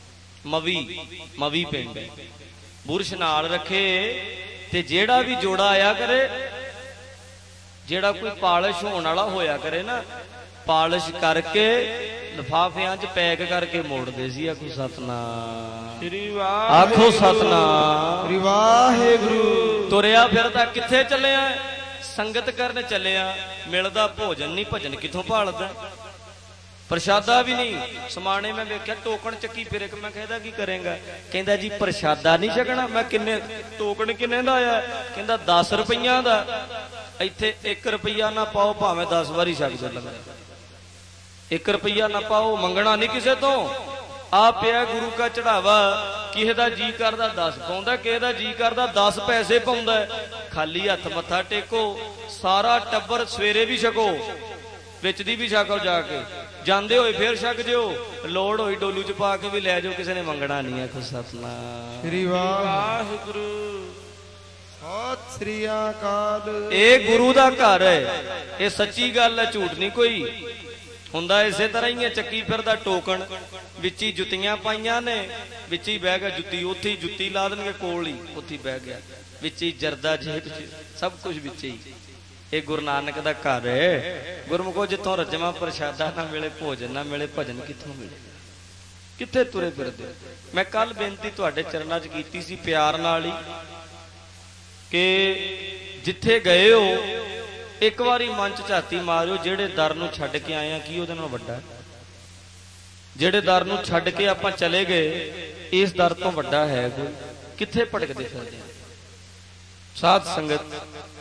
Speaker 1: मवी पिंड बुरश नाल रखे, ते जेड़ा भी जोड़ा आया करे, जेड़ा कोई पालिश होने वाला होया करे ना, पालिश करके लिफाफियां च पैक करके मोड़दे सी। आखो सतनाम, आखो सतनाम श्री वाहिगुरू। तुरिया फिरदा कित्थे चलिया? संगत करन चलिया। मिलदा भोजन नहीं, भजन किथों भालदा? प्रशादा भी नहीं। समाने मैं वेख्या टोकन चक्की फिरे, मैं कहदा की करेंगा? कहंदा जी प्रशादा नहीं छकना। मैं किन्ने टोकन किन्ने दा आया? कहंदा 10 रुपइयां दा। इत्थे 1 रुपया ना पाओ, भावें 10 वारी छक जाओ। 1 रुपया ना पाओ, मंगना नहीं किसे तो। आ पिया गुरु का चढ़ावा, किसे दा जी करदा 10 पाउंदा, किसे दा जी करदा 10 पैसे पाउंदा। खाली हथ मत्था टेको, सारा टब्बर सवेरे भी छको, विच दी भी छको जाके। ਜਾਂਦੇ ਹੋਏ ਫੇਰ ਛਕ ਜਿਓ, ਲੋੜ ਹੋਈ ਡੋਲੂ ਚ ਪਾ ਕੇ ਵੀ ਲੈ ਜਾਓ, ਕਿਸੇ ਨੇ ਮੰਗਣਾ ਨਹੀਂ। ਆਖੋ ਸਤਨਾਮ
Speaker 2: ਸ੍ਰੀ ਵਾਹਿਗੁਰੂ ਸਤਿ ਸ੍ਰੀ ਅਕਾਲ।
Speaker 1: ਇਹ ਗੁਰੂ ਦਾ ਘਰ ਹੈ, ਇਹ ਸੱਚੀ ਗੱਲ ਹੈ, ਝੂਠ ਨਹੀਂ ਕੋਈ। ਹੁੰਦਾ ਇਸੇ ਤਰ੍ਹਾਂ ਹੀ ਹੈ, ਚੱਕੀ ਫਿਰਦਾ ਟੋਕਣ, ਵਿੱਚ ਹੀ ਜੁੱਤੀਆਂ ਪਾਈਆਂ ਨੇ, ਵਿੱਚ ਹੀ ਬਹਿ ਗਿਆ ਜੁੱਤੀ, ਉੱਥੇ ਹੀ ਜੁੱਤੀ ਲਾ ਦੇਣਗੇ ਕੋਲ ਹੀ, ਉੱਥੇ ਬਹਿ ਗਿਆ, ਵਿੱਚ ਹੀ ਜਰਦਾ ਜੇਬ ਚ, ਸਭ ਕੁਝ ਵਿੱਚ ਹੀ। ਇਹ ਗੁਰੂ ਨਾਨਕ ਦਾ ਘਰ ਹੈ। ਗੁਰਮੁਖੋ ਜਿੱਥੋਂ ਰਜਵਾਂ ਪ੍ਰਸ਼ਾਦਾ ਨਾ ਮਿਲੇ, ਭੋਜਨ ਨਾ ਮਿਲੇ, ਭਜਨ ਕਿੱਥੋਂ ਮਿਲੇ? ਕਿੱਥੇ ਤੁਰੇ ਫਿਰਦੇ? ਮੈਂ ਕੱਲ ਬੇਨਤੀ ਤੁਹਾਡੇ ਚਰਨਾਂ 'ਚ ਕੀਤੀ ਸੀ ਪਿਆਰ ਨਾਲ ਹੀ, ਕਿ ਜਿੱਥੇ ਗਏ ਹੋ ਇੱਕ ਵਾਰੀ ਮਨ 'ਚ ਝਾਤੀ ਮਾਰਿਓ, ਜਿਹੜੇ ਦਰ ਨੂੰ ਛੱਡ ਕੇ ਆਏ ਆ ਕੀ ਉਹਦੇ ਨਾਲ ਵੱਡਾ? ਜਿਹੜੇ ਦਰ ਨੂੰ ਛੱਡ ਕੇ ਆਪਾਂ ਚਲੇ ਗਏ, ਇਸ ਦਰ ਤੋਂ ਵੱਡਾ ਹੈ ਕੋਈ? ਕਿੱਥੇ ਭਟਕਦੇ ਫਿਰਦੇ ਆ? ਸਾਧ ਸੰਗਤ,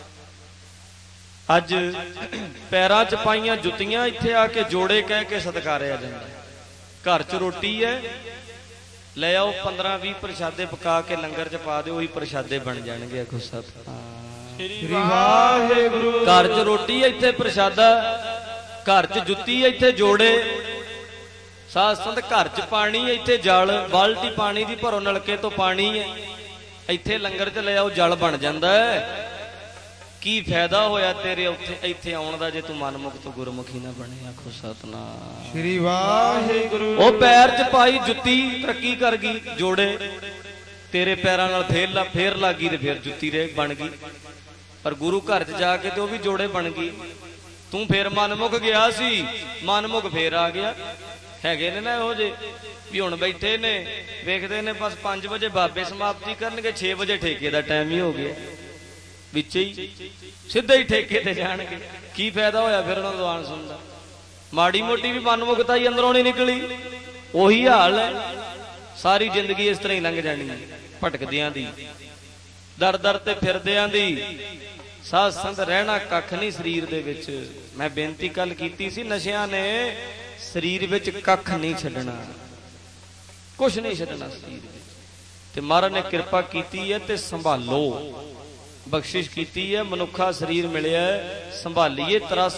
Speaker 1: ਅੱਜ ਪੈਰਾਂ 'ਚ ਪਾਈਆਂ ਜੁੱਤੀਆਂ ਇੱਥੇ ਆ ਕੇ ਜੋੜੇ ਕਹਿ ਕੇ ਸਤਿਕਾਰਿਆ ਜਾਂਦਾ। ਘਰ 'ਚ ਰੋਟੀ ਹੈ, ਲੈ ਆਓ 15-20 ਪ੍ਰਸ਼ਾਦੇ ਪਕਾ ਕੇ ਲੰਗਰ 'ਚ ਪਾ ਦਿਓ, ਉਹੀ ਪ੍ਰਸ਼ਾਦੇ ਬਣ ਜਾਣਗੇ। ਆਖੋ ਸਤਿ ਸ੍ਰੀ ਵਾਹਿਗੁਰੂ। ਘਰ 'ਚ ਰੋਟੀ, ਇੱਥੇ ਪ੍ਰਸ਼ਾਦਾ, ਘਰ 'ਚ ਜੁੱਤੀ, ਇੱਥੇ ਜੋੜੇ। ਸਾਧ ਸੰਤ, ਘਰ 'ਚ ਪਾਣੀ, ਇੱਥੇ ਜਲ, ਬਾਲਟੀ ਪਾਣੀ ਦੀ ਭਰੋ, ਨਲਕੇ ਤੋਂ ਪਾਣੀ ਹੈ, ਇੱਥੇ ਲੰਗਰ 'ਚ ਲੈ ਆਓ, ਜਲ ਬਣ ਜਾਂਦਾ ਹੈ। ਕੀ ਫਾਇਦਾ ਹੋਇਆ ਤੇਰੇ ਇੱਥੇ ਆਉਣ ਦਾ ਜੇ ਤੂੰ ਮਨਮੁਖਤ ਗੁਰਮੁਖੀ ਨਾ ਬਣੇ? ਆਖੋ ਸਤਨਾਮ
Speaker 2: ਸ੍ਰੀ ਵਾਹਿਗੁਰੂ।
Speaker 1: ਉਹ ਪੈਰ 'ਚ ਪਾਈ ਜੁੱਤੀ ਤਰੱਕੀ ਕਰ ਗਈ, ਜੋੜੇ ਤੇਰੇ ਪੈਰਾਂ ਨਾਲ ਫੇਰ ਲੱਗ ਗਈ ਤੇ ਫੇਰ ਜੁੱਤੀ ਬਣ ਗਈ, ਪਰ ਗੁਰੂ ਘਰ 'ਚ ਜਾ ਕੇ ਤੇ ਉਹ ਵੀ ਜੋੜੇ ਬਣ ਗਈ। ਤੂੰ ਫੇਰ ਮਨਮੁਖ ਗਿਆ ਸੀ, ਮਨਮੁਖ ਫੇਰ ਆ ਗਿਆ। ਹੈਗੇ ਨੇ ਨਾ ਇਹੋ ਜਿਹੇ ਵੀ ਹੁਣ ਬੈਠੇ ਨੇ, ਵੇਖਦੇ ਨੇ ਬਸ 5 ਵਜੇ ਬਾਬੇ ਸਮਾਪਤੀ ਕਰਨਗੇ, 6 ਵਜੇ ਠੇਕੇ ਦਾ ਟਾਈਮ ਹੀ ਹੋ ਗਿਆ, ਵਿੱਚ ਹੀ ਸਿੱਧੇ ਹੀ ਠੇਕੇ ਤੇ ਜਾਣਗੇ। ਕੀ ਫਾਇਦਾ ਹੋਇਆ ਫਿਰ ਉਹਨਾਂ ਦਾ ਸੁਣਦਾ? ਮਾੜੀ ਮੋਟੀ ਵੀ ਮਨਮੁਖਤਾ ਹੀ ਅੰਦਰੋਂ ਨਹੀਂ ਨਿਕਲੀ, ਉਹੀ ਹਾਲ ਹੈ। ਸਾਰੀ ਜ਼ਿੰਦਗੀ ਇਸ ਤਰ੍ਹਾਂ ਹੀ ਲੰਘ ਜਾਣੀ ਹੈ, ਭਟਕਦਿਆਂ ਦੀ, ਦਰ ਦਰ ਤੇ ਫਿਰਦਿਆਂ ਦੀ। ਸਾਧ ਸੰਤ, ਰਹਿਣਾ ਕੱਖ ਨਹੀਂ ਸਰੀਰ ਦੇ ਵਿੱਚ। ਮੈਂ ਬੇਨਤੀ ਕੱਲ ਕੀਤੀ ਸੀ, ਨਸ਼ਿਆਂ ਨੇ ਸਰੀਰ ਵਿੱਚ ਕੱਖ ਨਹੀਂ ਛੱਡਣਾ, ਕੁਛ ਨਹੀਂ ਛੱਡਣਾ ਸਰੀਰ ਵਿੱਚ। ਤੇ ਮਹਾਰਾਜ ਨੇ ਕਿਰਪਾ ਕੀਤੀ ਹੈ ਤੇ ਸੰਭਾਲੋ, ਬਖਸ਼ਿਸ਼ ਕੀਤੀ ਹੈ। ਮਨੁੱਖਾ ਸਰੀਰ ਮਿਲਿਆ, ਸੰਭਾਲੀਏ।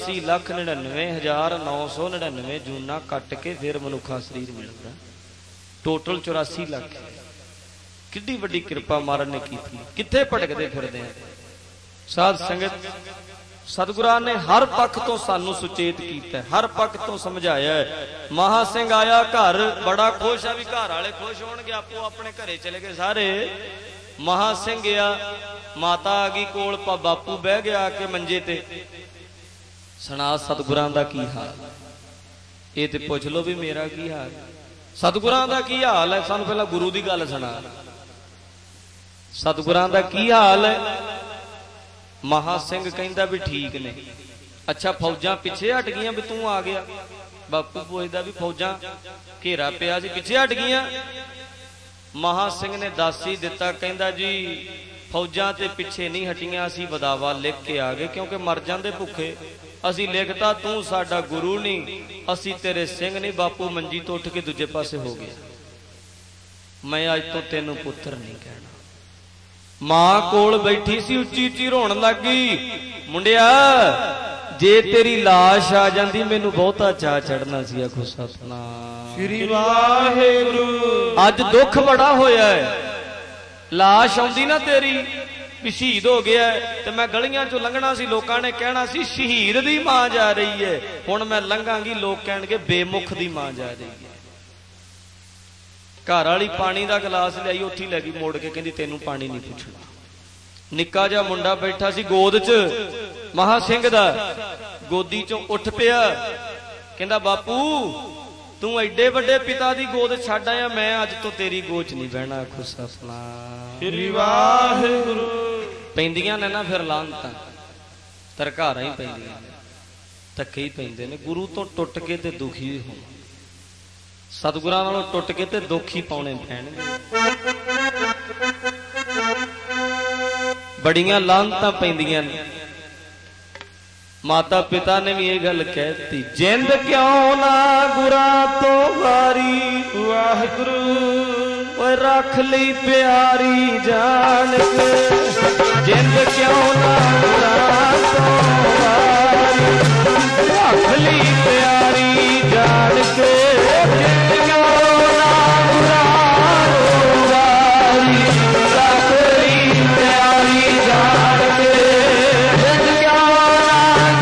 Speaker 1: 83,99,999 ਜੂਨਾ ਕੱਟ ਕੇ ਫਿਰ ਮਨੁੱਖਾ ਸਰੀਰ ਮਿਲਦਾ, ਟੋਟਲ 84 ਲੱਖ। ਕਿੱਡੀ ਵੱਡੀ ਕਿਰਪਾ ਮਹਾਰਾਜ ਨੇ ਕੀਤੀ। ਕਿੱਥੇ ਭਟਕਦੇ ਫਿਰਦੇ ਆ? ਸਾਧ ਸੰਗਤ, ਸਤਿਗੁਰਾਂ ਨੇ ਹਰ ਪੱਖ ਤੋਂ ਸਾਨੂੰ ਸੁਚੇਤ ਕੀਤਾ, ਹਰ ਪੱਖ ਤੋਂ ਸਮਝਾਇਆ ਹੈ। ਮਹਾ ਸਿੰਘ ਆਇਆ ਘਰ, ਬੜਾ ਖੁਸ਼ ਆ ਵੀ ਘਰ ਵਾਲੇ ਖੁਸ਼ ਹੋਣਗੇ, ਆਪੋ ਆਪਣੇ ਘਰੇ ਚਲੇ ਗਏ ਸਾਰੇ। ਮਹਾ ਸਿੰਘ ਗਿਆ, ਮਾਤਾ ਆ ਗਈ ਕੋਲ, ਬਾਪੂ ਬਹਿ ਗਿਆ ਆ ਕੇ ਮੰਜੇ ਤੇ। ਸੁਣਾ ਸਤਿਗੁਰਾਂ ਦਾ ਕੀ ਹਾਲ? ਇਹ ਤੇ ਪੁੱਛ ਲੋ ਵੀ ਮੇਰਾ ਕੀ ਹਾਲ? ਸਤਿਗੁਰਾਂ ਦਾ ਕੀ ਹਾਲ ਹੈ? ਸਾਨੂੰ ਪਹਿਲਾਂ ਗੁਰੂ ਦੀ ਗੱਲ ਸੁਣਾ। ਸਤਿਗੁਰਾਂ ਦਾ ਕੀ ਹਾਲ ਹੈ? ਮਹਾ ਸਿੰਘ ਕਹਿੰਦਾ ਵੀ ਠੀਕ ਨੇ। ਅੱਛਾ, ਫੌਜਾਂ ਪਿੱਛੇ ਹਟ ਗਈਆਂ ਵੀ ਤੂੰ ਆ ਗਿਆ? ਬਾਪੂ ਪੁੱਛਦਾ ਵੀ ਫੌਜਾਂ ਘੇਰਾ ਪਿਆ ਸੀ, ਪਿੱਛੇ ਹਟ ਗਈਆਂ? ਮਹਾ ਸਿੰਘ ਨੇ ਦੱਸ ਹੀ ਦਿੱਤਾ, ਕਹਿੰਦਾ ਜੀ ਫੌਜਾਂ ਤੇ ਪਿੱਛੇ ਨਹੀਂ ਹਟੀਆਂ, ਅਸੀਂ ਬਦਾਵਾ ਲਿਖ ਕੇ ਆ ਗਏ, ਕਿਉਂਕਿ ਮਰ ਜਾਂਦੇ ਭੁੱਖੇ। ਅਸੀਂ ਲਿਖਤਾ, ਤੂੰ ਸਾਡਾ ਗੁਰੂ ਨਹੀਂ, ਅਸੀਂ ਤੇਰੇ ਸਿੰਘ ਨਹੀਂ। ਬਾਪੂ ਮੰਜੀ ਤੋਂ ਉੱਠ ਕੇ ਦੂਜੇ ਪਾਸੇ ਹੋ ਗਿਆ। ਮੈਂ ਅੱਜ ਤੋਂ ਤੈਨੂੰ ਪੁੱਤਰ ਨਹੀਂ ਕਹਿਣਾ। ਮਾਂ ਕੋਲ ਬੈਠੀ ਸੀ, ਉੱਚੀ ਉੱਚੀ ਰੋਣ ਲੱਗੀ, ਮੁੰਡਿਆ ਜੇ ਤੇਰੀ ਲਾਸ਼ ਆ ਜਾਂਦੀ ਮੈਨੂੰ ਬਹੁਤਾ ਚਾਅ ਚੜਨਾ ਸੀ। ਆਖੋ ਸਤਨਾਮ
Speaker 2: ਸ੍ਰੀ ਵਾਹਿਗੁਰੂ।
Speaker 1: ਅੱਜ ਦੁੱਖ ਬੜਾ ਹੋਇਆ ਹੈ। ਲਾਸ਼ ਆਉਂਦੀ ਨਾ ਤੇਰੀ ਵੀ ਸ਼ਹੀਦ ਹੋ ਗਿਆ, ਤੇ ਮੈਂ ਗਲੀਆਂ ਚੋਂ ਲੰਘਣਾ ਸੀ, ਲੋਕਾਂ ਨੇ ਕਹਿਣਾ ਸੀ ਸ਼ਹੀਦ ਦੀ ਮਾਂ ਜਾ ਰਹੀ ਹੈ। ਹੁਣ ਮੈਂ ਲੰਘਾਂਗੀ, ਲੋਕ ਕਹਿਣਗੇ ਬੇਮੁਖ ਦੀ ਮਾਂ ਜਾ ਰਹੀ ਹੈ। ਘਰ ਵਾਲੀ ਪਾਣੀ ਦਾ ਗਲਾਸ ਲਿਆਈ, ਉੱਥੇ ਲੈ ਗਈ ਮੋੜ ਕੇ, ਕਹਿੰਦੀ ਤੈਨੂੰ ਪਾਣੀ ਨਹੀਂ ਪੁੱਛਣਾ। ਨਿੱਕਾ ਜਿਹਾ ਮੁੰਡਾ ਬੈਠਾ ਸੀ ਗੋਦ 'ਚ ਮਹਾ ਸਿੰਘ ਦਾ, ਗੋਦੀ 'ਚੋਂ ਉੱਠ ਪਿਆ, ਕਹਿੰਦਾ ਬਾਪੂ ਤੂੰ ਐਡੇ ਵੱਡੇ ਪਿਤਾ ਦੀ ਗੋਦ ਛੱਡ ਆਇਆ, ਮੈਂ ਅੱਜ ਤੋਂ ਤੇਰੀ ਗੋਦ 'ਚ ਨਹੀਂ ਬਹਿਣਾ। ਆਖੋ ਸਤਿਨਾਮ
Speaker 2: ਸ੍ਰੀ ਵਾਹਿਗੁਰੂ।
Speaker 1: ਪੈਂਦੀਆਂ ਨੇ ਨਾ ਫਿਰ ਲਾਹਨਤਾਂ, ਤਰਕਾਰਾਂ ਹੀ ਪੈਂਦੀਆਂ ਨੇ, ਧੱਕੇ ਹੀ ਪੈਂਦੇ ਨੇ। ਗੁਰੂ ਤੋਂ ਟੁੱਟ ਕੇ ਤੇ ਦੁਖੀ ਹੋ, ਸਤਿਗੁਰਾਂ ਨਾਲੋਂ ਟੁੱਟ ਕੇ ਤੇ ਦੁੱਖ ਹੀ ਪਾਉਣੇ ਪੈਣਗੇ। ਬੜੀਆਂ ਲਾਹਨਤਾਂ ਪੈਂਦੀਆਂ ਨੇ। ਮਾਤਾ ਪਿਤਾ ਨੇ ਵੀ ਇਹ ਗੱਲ ਕਹਿ ਦਿੱਤੀ, ਜਿੰਦ ਕਿਉਂ ਨਾ ਗੁਰਾਂ ਤੋਂ ਵਾਰੀ, ਵਾਹਿਗੁਰੂ ਓਏ ਰੱਖ ਲਈ ਪਿਆਰੀ ਜਾਨ ਕੇ। ਜਿੰਦ ਕਿਉਂ ਨਾ ਗੁਰਾਂ ਤੋਂ ਵਾਰੀ, ਰੱਖ ਲਈ ਪਿਆਰੀ ਜਾਨ जान के क्यों ना बुरारी रखली प्यारी जान के क्यों ना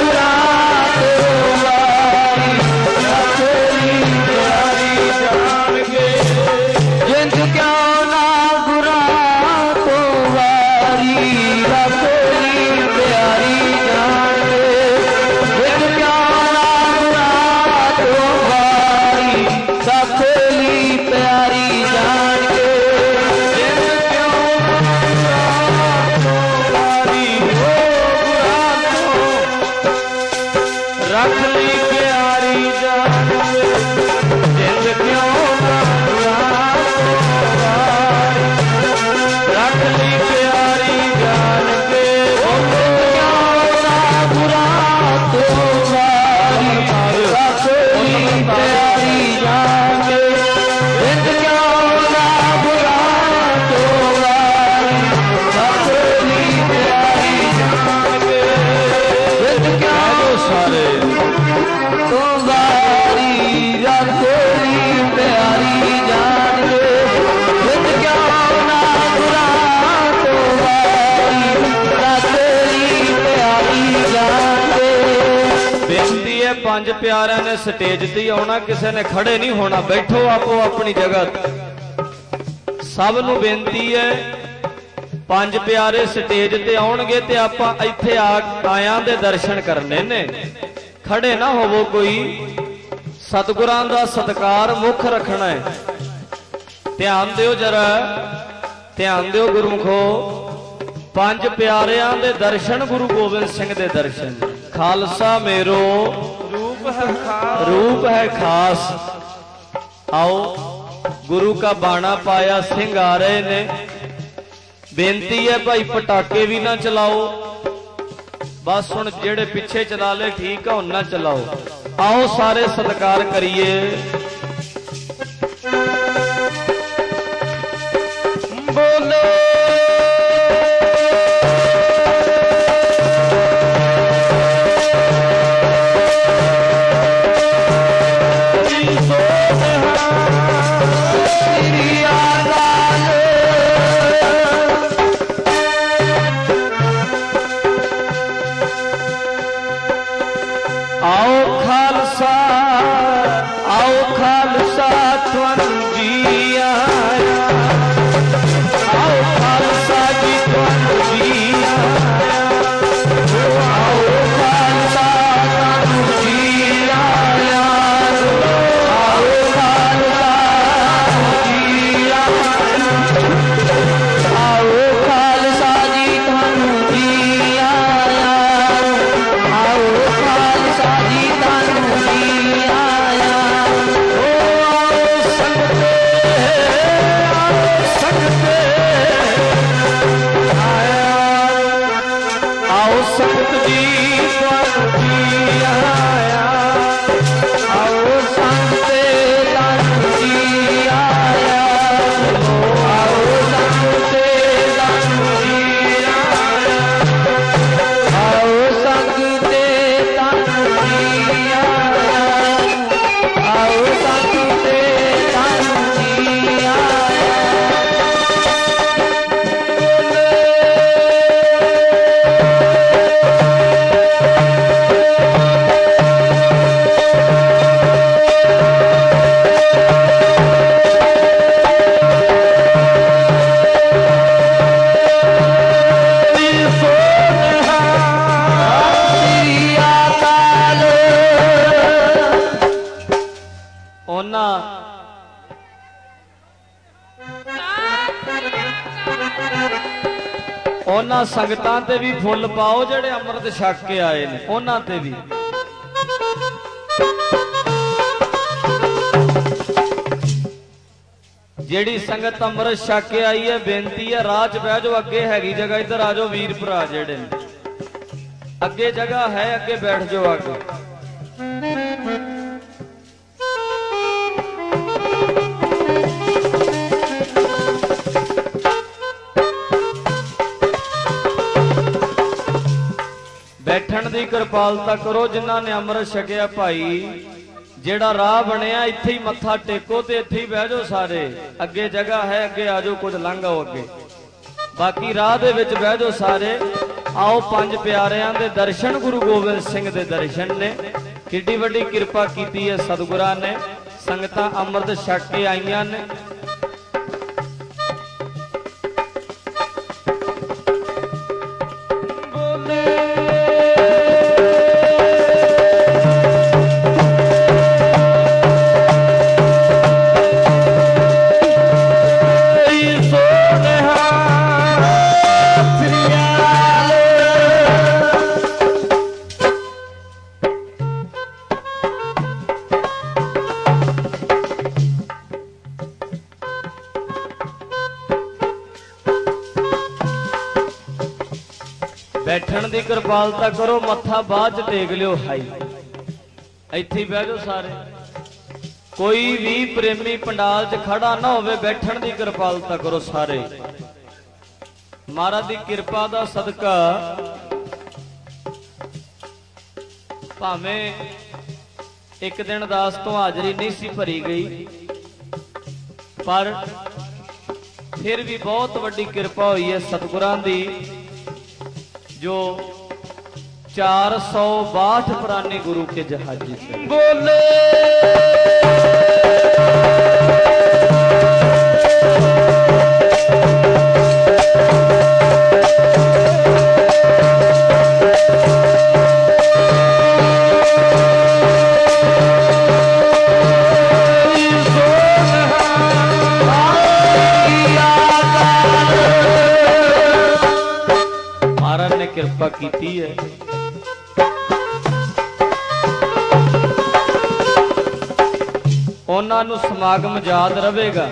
Speaker 1: बुरारी रखली प्यारी जान के जिंद क्यों ना बुरा को वारी रखली प्यारी जान के जिंद क्यों ना बुरा को वारी रखली प्यारी जान के जिंद क्यों ना वारी हो बुरा को रखली प्यारी जान के जिंद क्यों ना रखली प्यारी जान के बुरा तो वारी रखली प्यारी जान के जिंद क्यों ना बुरा तो वारी रखली प्यारी जान के जिंद क्यों सारे तो वारी रखली प्यारी जान के जिंद क्यों ना बुरा तो वारी रखली प्यारी जान के बेनती है पंज प्यारिਆਂ ने स्टेज ते आना किसी ने खड़े नहीं होना बैठो आपो अपनी जगह सब नूं बेनती है पंज प्यारे स्टेज ते आउणगे ते आपां इत्थे आयां दे दर्शन करने ने खड़े ना होवो कोई सतगुरां दा सत्कार मुख रखना है ध्यान दिओ जरा ध्यान दिओ गुरमुखो पंज प्यारिਆਂ दे दर्शन गुरु गोबिंद सिंह दे दर्शन खालसा मेरो
Speaker 2: रूप है खास
Speaker 1: रूप है खास आओ गुरु का बाणा पाया सिंह आ रहे ने बेनती है भाई पटाके भी ना चलाओ बस हुण जेड़े पिछे चला ले ठीक है हुण ना चलाओ आओ सारे सत्कार करिए बोले आओ खालसा तुम जी आया आओ खालसा जी तुम जी आया आओ खालसा तुम जी आया आओ खालसा जी आया आओ खालसा जी तुम जी आया आओ खालसा जी तुम जी आया ओ संगते आया आओ संगत जी तुम जी आया आओ संगते तुम जी आया आओ संगते तुम जी आया आओ संगते तुम जी आया आओ संगते तुम जी आया ਉਹਨਾਂ ਸੰਗਤਾਂ ਤੇ ਵੀ ਫੁੱਲ ਪਾਓ ਜਿਹੜੇ ਅੰਮ੍ਰਿਤ ਛਕ ਕੇ ਆਏ ਨੇ ਉਹਨਾਂ ਤੇ ਵੀ ਜਿਹੜੀ ਸੰਗਤ ਅੰਮ੍ਰਿਤ ਛਕ ਕੇ ਆਈ ਹੈ ਬੇਨਤੀ ਹੈ ਰਾਹ 'ਚ ਬਹਿ ਜਾਓ ਅੱਗੇ ਹੈਗੀ ਜਗ੍ਹਾ ਇੱਧਰ ਆ ਜਾਓ ਵੀਰ ਭਰਾ ਜਿਹੜੇ ਨੇ ਅੱਗੇ ਜਗ੍ਹਾ ਹੈ ਅੱਗੇ ਬੈਠ ਜਾਓ ਅੱਗੇ बैठण दी कृपालता करो जिन्हां ने अमृत छकिया भाई ਜਿਹੜਾ ਰਾਹ ਬਣਿਆ ਇੱਥੇ ਹੀ ਮੱਥਾ ਟੇਕੋ ਤੇ ਇੱਥੇ ਹੀ ਬਹਿ ਜਾਓ ਸਾਰੇ। ਅੱਗੇ ਜਗ੍ਹਾ ਹੈ, ਅੱਗੇ ਆ ਜਾਓ, ਕੁਝ ਲੰਘ ਆਓ ਅੱਗੇ, ਬਾਕੀ ਰਾਹ ਦੇ ਵਿੱਚ ਬਹਿ ਜਾਓ ਸਾਰੇ। ਆਓ ਪੰਜ ਪਿਆਰਿਆਂ ਦੇ ਦਰਸ਼ਨ, ਗੁਰੂ ਗੋਬਿੰਦ ਸਿੰਘ ਦੇ ਦਰਸ਼ਨ ਨੇ। ਕਿੱਡੀ ਵੱਡੀ ਕਿਰਪਾ ਕੀਤੀ ਹੈ ਸਤਿਗੁਰਾਂ ਨੇ। ਸੰਗਤਾਂ ਅੰਮ੍ਰਿਤ ਛਕ ਕੇ ਆਈਆਂ ਨੇ। बैठण की कृपालता करो, मत्था बाद च टेक लियो हाई, इत्थे बह जाओ सारे। कोई भी प्रेमी पंडाल च खड़ा ना होवे, बैठण की कृपालता करो सारे। महाराज की कृपा दा सदका भावें एक दिन दास तो हाजरी नहीं सी भरी गई, पर फिर भी बहुत वड्डी कृपा हुई है सतगुरां दी, जो 462 पुराने गुरु के जहाजी से बोले। कृपा कीती है। उन्हां नूं समागम याद रहेगा।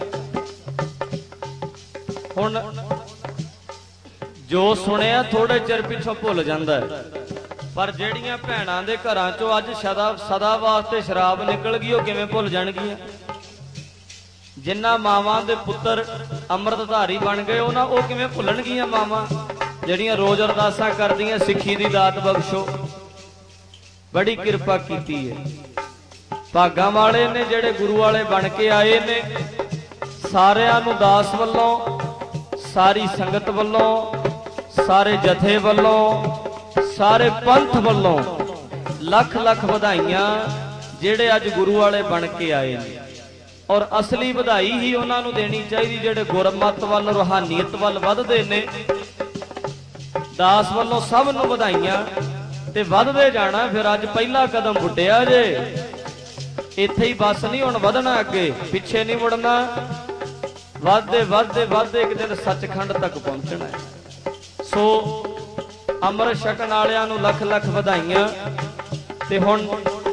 Speaker 1: हुण जो सुनिया थोड़े चिर पिछों भुल जांदा है, पर जिहड़ियां भैणां दे घरां चों अज सदा वास्ते शराब निकल गई, ओह किवें भुल जाणगीआं। जिन्हां मावां दे पुत्तर अमृतधारी बन गए, उन्हां ओह किवें भुलणगीआं मावां ਜਿਹੜੀਆਂ रोज अरदासां करदियां, सिੱਖੀ ਦੀ ਦਾਤ बख्शो। बड़ी कृपा कीती है। भागां वाले ने ਜਿਹੜੇ गुरु वाले बन के आए ने, सारिਆਂ ਨੂੰ दास ਵੱਲੋਂ, सारी संगत ਵੱਲੋਂ, सारे जथे ਵੱਲੋਂ, सारे पंथ ਵੱਲੋਂ लख लख ਵਧਾਈਆਂ। ਜਿਹੜੇ ਅੱਜ गुरु वाले बन के आए ने, और असली ਵਧਾਈ ही ਉਹਨਾਂ ਨੂੰ ਦੇਣੀ ਚਾਹੀਦੀ ਜਿਹੜੇ ਗੁਰਮਤ ਵੱਲ, रूहानीयत ਵੱਲ ਵਧਦੇ ਨੇ। दास वालों सब नूं ਵਧਾਈਆਂ ते वधदे जाना। फिर अज पहला कदम पुट्टिया जे, इत्थे ही बस नहीं, हुण वधना अगे, पिछे नहीं मुड़ना। वधदे वधदे वधदे एक दिन सचखंड तक पहुंचना है। सो अमृत छकण वालियां नूं लख लख ਵਧਾਈਆਂ। ते हुण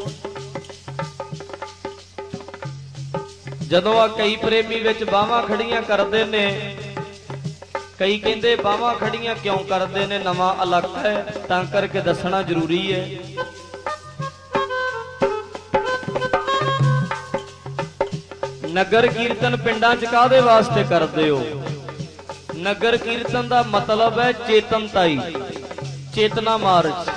Speaker 1: जदों आ कई प्रेमी विच बाहां खड़ियां करदे ने, कई कहते बाहां खड़ियां क्यों करते ने, नवा इलाका है तां करके दसना जरूरी है। नगर कीर्तन पिंडां च काहदे वास्ते करदे हो? नगर कीर्तन दा मतलब है चेतनताई, चेतना मार्च।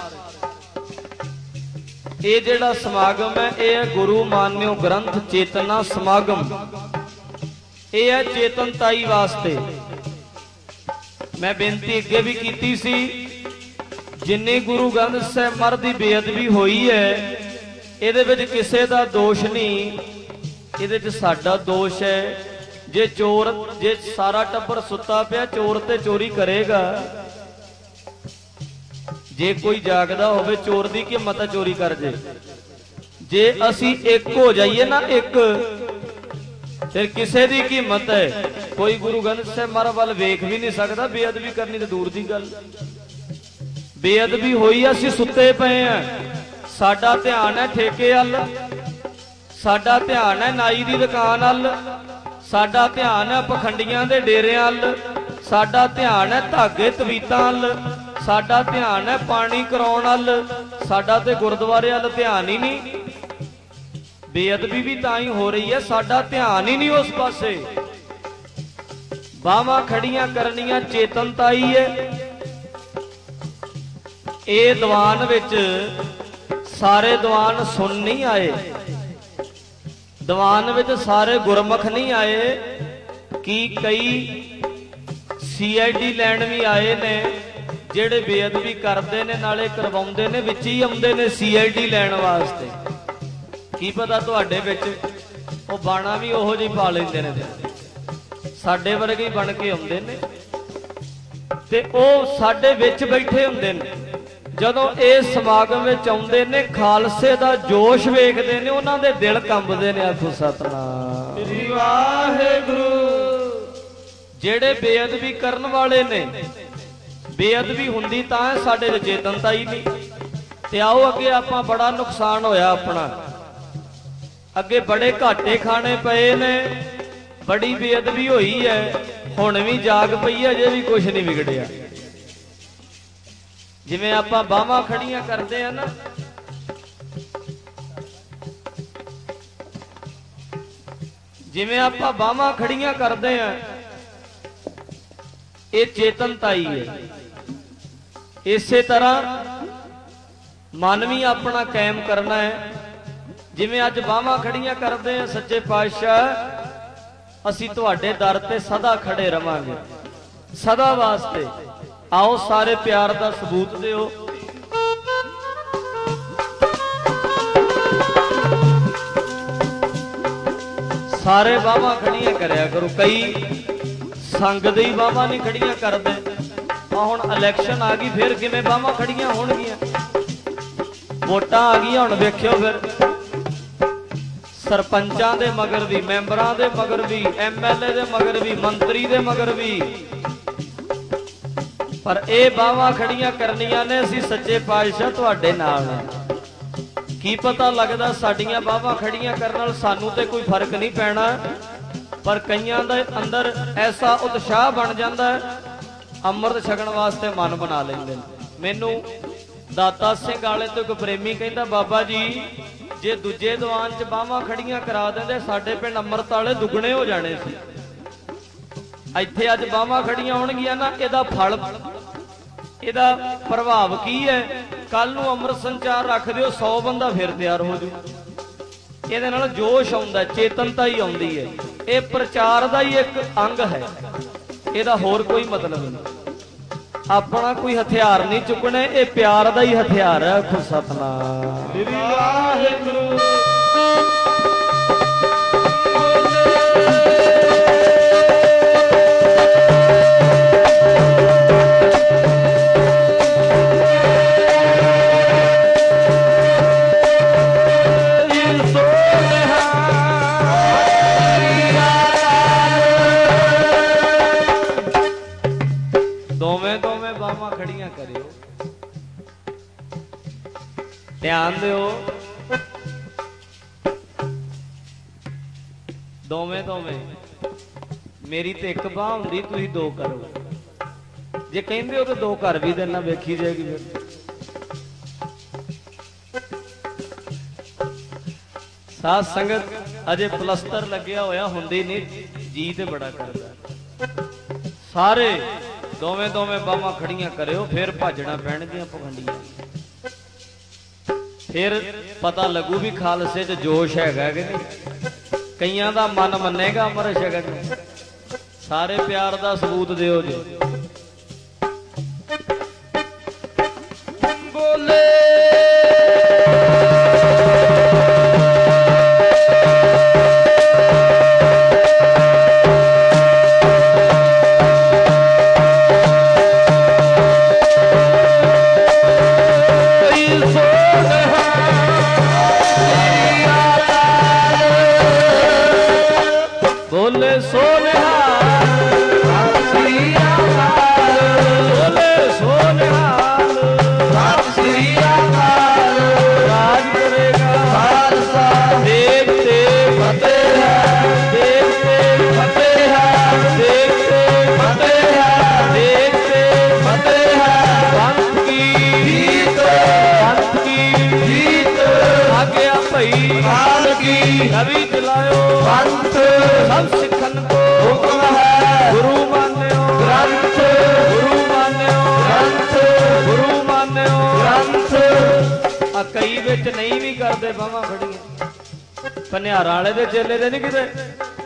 Speaker 1: ये जिहड़ा समागम है, ये है गुरु मान्यो ग्रंथ चेतना समागम। ये है चेतनताई वास्ते। मैं बेनती अगे भी की सी, जिन्नी गुरु ग्रंथ साहिब महाराज की बेअदबी हुई है, इहदे विच किसे दा दोष नहीं, इहदे च साडा दोष है। जे चोर, जे सारा टब्बर सुता पिया, चोर ते चोरी करेगा। जे कोई जागदा होवे, चोर दी की हिम्मत चोरी कर जे। जे असी एक हो जाइए ना, एक, फिर किसी की कीमत है। कोई गुरु ग्रंथ साहिब महाराज वाल वेख भी नहीं सकता, बेअदबी करनी तो दूर की गल। बेअदबी हुई, असीं सुते पे हैं, साडा ध्यान है ठेके अल, साडा ध्यान है नाई दी दुकान अल, साडा ध्यान है पखंडियां दे डेरियां अल, साडा ध्यान है धागे तवीतां अल, साडा ध्यान है पानी कराउण अल, साडा ते गुरुद्वारे अल ध्यान ही नहीं। बेअदबी भी तां ही हो रही है, साडा ध्यान ही नहीं उस पासे। बावां खड़ियां करनियां चेतनताई है। ये दीवान विच सारे दीवान सुन नहीं आए, ਦੀਵਾਨ ਵਿੱਚ ਸਾਰੇ ਗੁਰਮੁਖ ਨਹੀਂ ਆਏ ਕਿ ਕਈ CID ਲੈਣ ਵੀ ਆਏ ਨੇ ਜਿਹੜੇ ਬੇਅਦਬੀ ਕਰਦੇ ਨੇ ਨਾਲੇ ਕਰਵਾਉਂਦੇ ਨੇ, ਵਿੱਚ ਹੀ ਆਉਂਦੇ ਨੇ CID ਲੈਣ ਵਾਸਤੇ। ਕੀ ਪਤਾ ਤੁਹਾਡੇ ਵਿੱਚ ਉਹ ਬਾਣਾ ਵੀ ਉਹੋ ਜਿਹੀ ਪਾ ਲੈਂਦੇ ਨੇ, ਸਾਡੇ ਵਰਗੇ ਹੀ ਬਣ ਕੇ ਆਉਂਦੇ ਨੇ ਤੇ ਉਹ ਸਾਡੇ ਵਿੱਚ ਬੈਠੇ ਹੁੰਦੇ ਨੇ। ਜਦੋਂ ਇਸ ਸਮਾਗਮ ਵਿੱਚ ਆਉਂਦੇ ਨੇ ਖਾਲਸੇ ਦਾ ਜੋਸ਼ ਵੇਖਦੇ ਨੇ, ਉਹਨਾਂ ਦੇ ਦਿਲ ਕੰਬਦੇ ਨੇ। ਆਖੋ ਸਤਨਾਮ ਸ੍ਰੀ ਵਾਹਿਗੁਰੂ। ਜਿਹੜੇ ਬੇਅਦਬੀ ਕਰਨ ਵਾਲੇ ਨੇ, ਬੇਅਦਬੀ ਹੁੰਦੀ ਤਾਂ ਸਾਡੇ ਚ ਚੇਤਨਤਾ ਹੀ ਨਹੀਂ। ਤੇ ਆਓ ਅੱਗੇ, ਆਪਾਂ ਬੜਾ ਨੁਕਸਾਨ ਹੋਇਆ ਆਪਣਾ, ਅੱਗੇ ਬੜੇ ਘਾਟੇ ਖਾਣੇ ਪਏ ਨੇ, ਬੜੀ ਬੇਅਦਬੀ ਹੋਈ ਹੈ, ਹੁਣ ਵੀ ਜਾਗ ਪਈ ਹੈ, ਅਜੇ ਵੀ ਕੁਝ ਨਹੀਂ ਵਿਗੜਿਆ। ਜਿਵੇਂ ਆਪਾਂ ਬਾਹਾਂ ਖੜੀਆਂ ਕਰਦੇ ਆ ਨਾ, ਜਿਵੇਂ ਆਪਾਂ ਬਾਹਾਂ ਖੜੀਆਂ ਕਰਦੇ ਆ, ਇਹ ਚੇਤਨਤਾ ਹੀ ਹੈ। ਇਸੇ ਤਰ੍ਹਾਂ ਮਨ ਵੀ ਆਪਣਾ ਕਾਇਮ ਕਰਨਾ ਹੈ। ਜਿਵੇਂ ਅੱਜ ਬਾਹਾਂ ਖੜੀਆਂ ਕਰਦੇ ਆ, ਸੱਚੇ ਪਾਤਸ਼ਾਹ ਅਸੀਂ ਤੁਹਾਡੇ ਦਰ ਤੇ ਸਦਾ ਖੜੇ ਰਵਾਂਗੇ, ਸਦਾ ਵਾਸਤੇ। आओ सारे प्यार का सबूत दिओ। सारे बाहां खड़ियां करया करो, कई संग दी बाहां नहीं खड़ियां करदे। हुण इलैक्शन आ गई, फिर किवें बाहां खड़ियां होणगियां? वोटां आ गई, हुण वेखियो फिर सरपंचां दे मगर भी, मैंबरां दे मगर भी, MLA दे मगर भी, मंत्री दे मगर भी। पर ਇਹ ਬਾਹਾਂ ਖੜੀਆਂ ਕਰਨੀਆਂ ਨੇ, ਅਸੀਂ ਸੱਚੇ ਪਾਤਸ਼ਾਹ ਤੁਹਾਡੇ ਨਾਲ ਨੇ। ਕੀ ਪਤਾ ਲੱਗਦਾ ਸਾਡੀਆਂ ਬਾਹਾਂ ਖੜੀਆਂ ਕਰਨ ਨਾਲ ਸਾਨੂੰ ਤੇ ਕੋਈ ਫਰਕ ਨਹੀਂ ਪੈਣਾ, ਪਰ ਕਈਆਂ ਦੇ ਅੰਦਰ ਐਸਾ ਉਤਸ਼ਾਹ ਬਣ ਜਾਂਦਾ ਹੈ, ਅੰਮ੍ਰਿਤ ਛਕਣ ਵਾਸਤੇ ਮਨ ਬਣਾ ਲੈਂਦੇ ਨੇ। ਮੈਨੂੰ ਦਾਤਾ ਸਿੰਘ ਵਾਲੇ ਤੋਂ ਇੱਕ ਪ੍ਰੇਮੀ ਕਹਿੰਦਾ, ਬਾਬਾ ਜੀ ਜੇ ਦੂਜੇ ਦੀਵਾਨ 'ਚ ਬਾਹਾਂ ਖੜੀਆਂ ਕਰਾ ਦਿੰਦੇ, ਸਾਡੇ ਪਿੰਡ ਅੰਮ੍ਰਿਤ ਵਾਲੇ ਦੁੱਗਣੇ ਹੋ ਜਾਣੇ ਸੀ। ਇੱਥੇ ਅੱਜ ਬਾਹਾਂ ਖੜੀਆਂ ਹੋਣਗੀਆਂ ਨਾ, ਇਹਦਾ ਫਲ, ਇਹਦਾ ਪ੍ਰਭਾਵ ਕੀ ਹੈ? ਕੱਲ ਨੂੰ ਅੰਮ੍ਰਿਤ ਸੰਚਾਰ ਰੱਖ ਦਿਓ, 100 ਬੰਦਾ ਫਿਰ ਤਿਆਰ ਹੋ ਜੂ। ਇਹਦੇ ਨਾਲ ਜੋਸ਼ ਆਉਂਦਾ, ਚੇਤਨਤਾ ਹੀ ਆਉਂਦੀ ਹੈ। ਇਹ ਪ੍ਰਚਾਰ ਦਾ ਹੀ ਇੱਕ ਅੰਗ ਹੈ, ਇਹਦਾ ਹੋਰ ਕੋਈ ਮਤਲਬ ਨਹੀਂ। ਆਪਣਾ ਕੋਈ ਹਥਿਆਰ ਨਹੀਂ ਚੁੱਕਣਾ, ਇਹ ਪਿਆਰ ਦਾ ਹੀ ਹਥਿਆਰ ਹੈ। ਆਖੋ ਸਤਨਾਮ ਸ੍ਰੀ ਵਾਹਿਗੁਰੂ। खड़ियां करियो, ध्यान दिओ। दोवें दोवें, मेरी तो एक बाह हुंदी, तुसीं दो करो। जे कहंदे हो तो दो कर भी देना, वेखी जाएगी फिर। साध संगत अजे पलस्तर लग्या होया हुंदी नहीं, जी ते बड़ा करदा। सारे दोवें दोवें बाहां खड़ियां करियो, फिर भजना पैणगियां पखंडियां। फिर पता लगू भी खालसे च जोश हैगा कि नहीं। कईयां दा मन मन्नेगा अमृत छकण। सारे प्यार दा सबूत दिओ जी। बोले कवि दिलायो पंथ, सब सिखन को हुक्म है। गुरु मान्यो ग्रंथ, गुरु मान्यो ग्रंथ, गुरु मान्यो ग्रंथ। कई विच नहीं भी करते बाहां खड़ियां, पनिहारा वाले दे चेले दे नहीं किते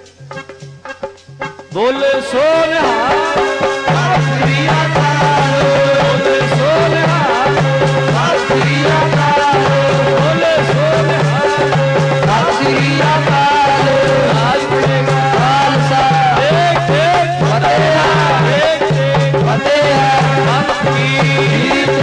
Speaker 1: बोले सो निहाल बोले सो निहाल बोले सो निहाल आज मिलेगा खालसा एक एक फतेह एक एक फतेह हम की जीत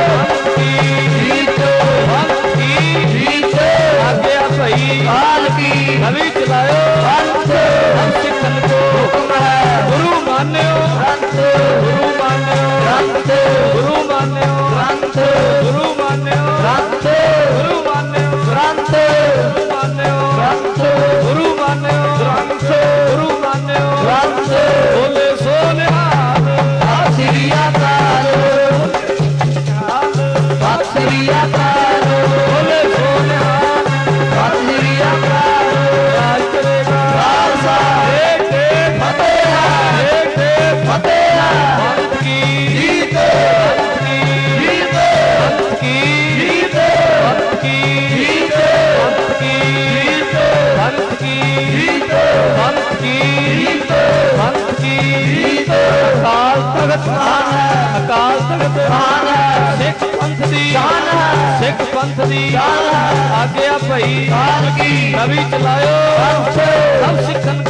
Speaker 1: आगे भाई काल की नवी चलायो हम सिखन को गुरु मान्यो गुरु मान्यो गुरु मान्यो गुरु मान्यो गुरु मान्यो गुरु मान्यो गुरु मान्यो गुरु मान्यो बोले सो निहाल श्री अकाल श्री अकाल बोले सो निहाल श्री अकाल राज करेगा खालसा एक एक फतेह एक एक फतेह पंथ की जीत पंथ की जीत पंथ की जीत पंथ की जीत पंथ की जीत पंथ की जीत अकाल तख्त मान है अकाल तख्त मान है सिख पंथ दी शान है सिख पंथ दी शान है आगे भाई काल की नवी चलायो हम सिखन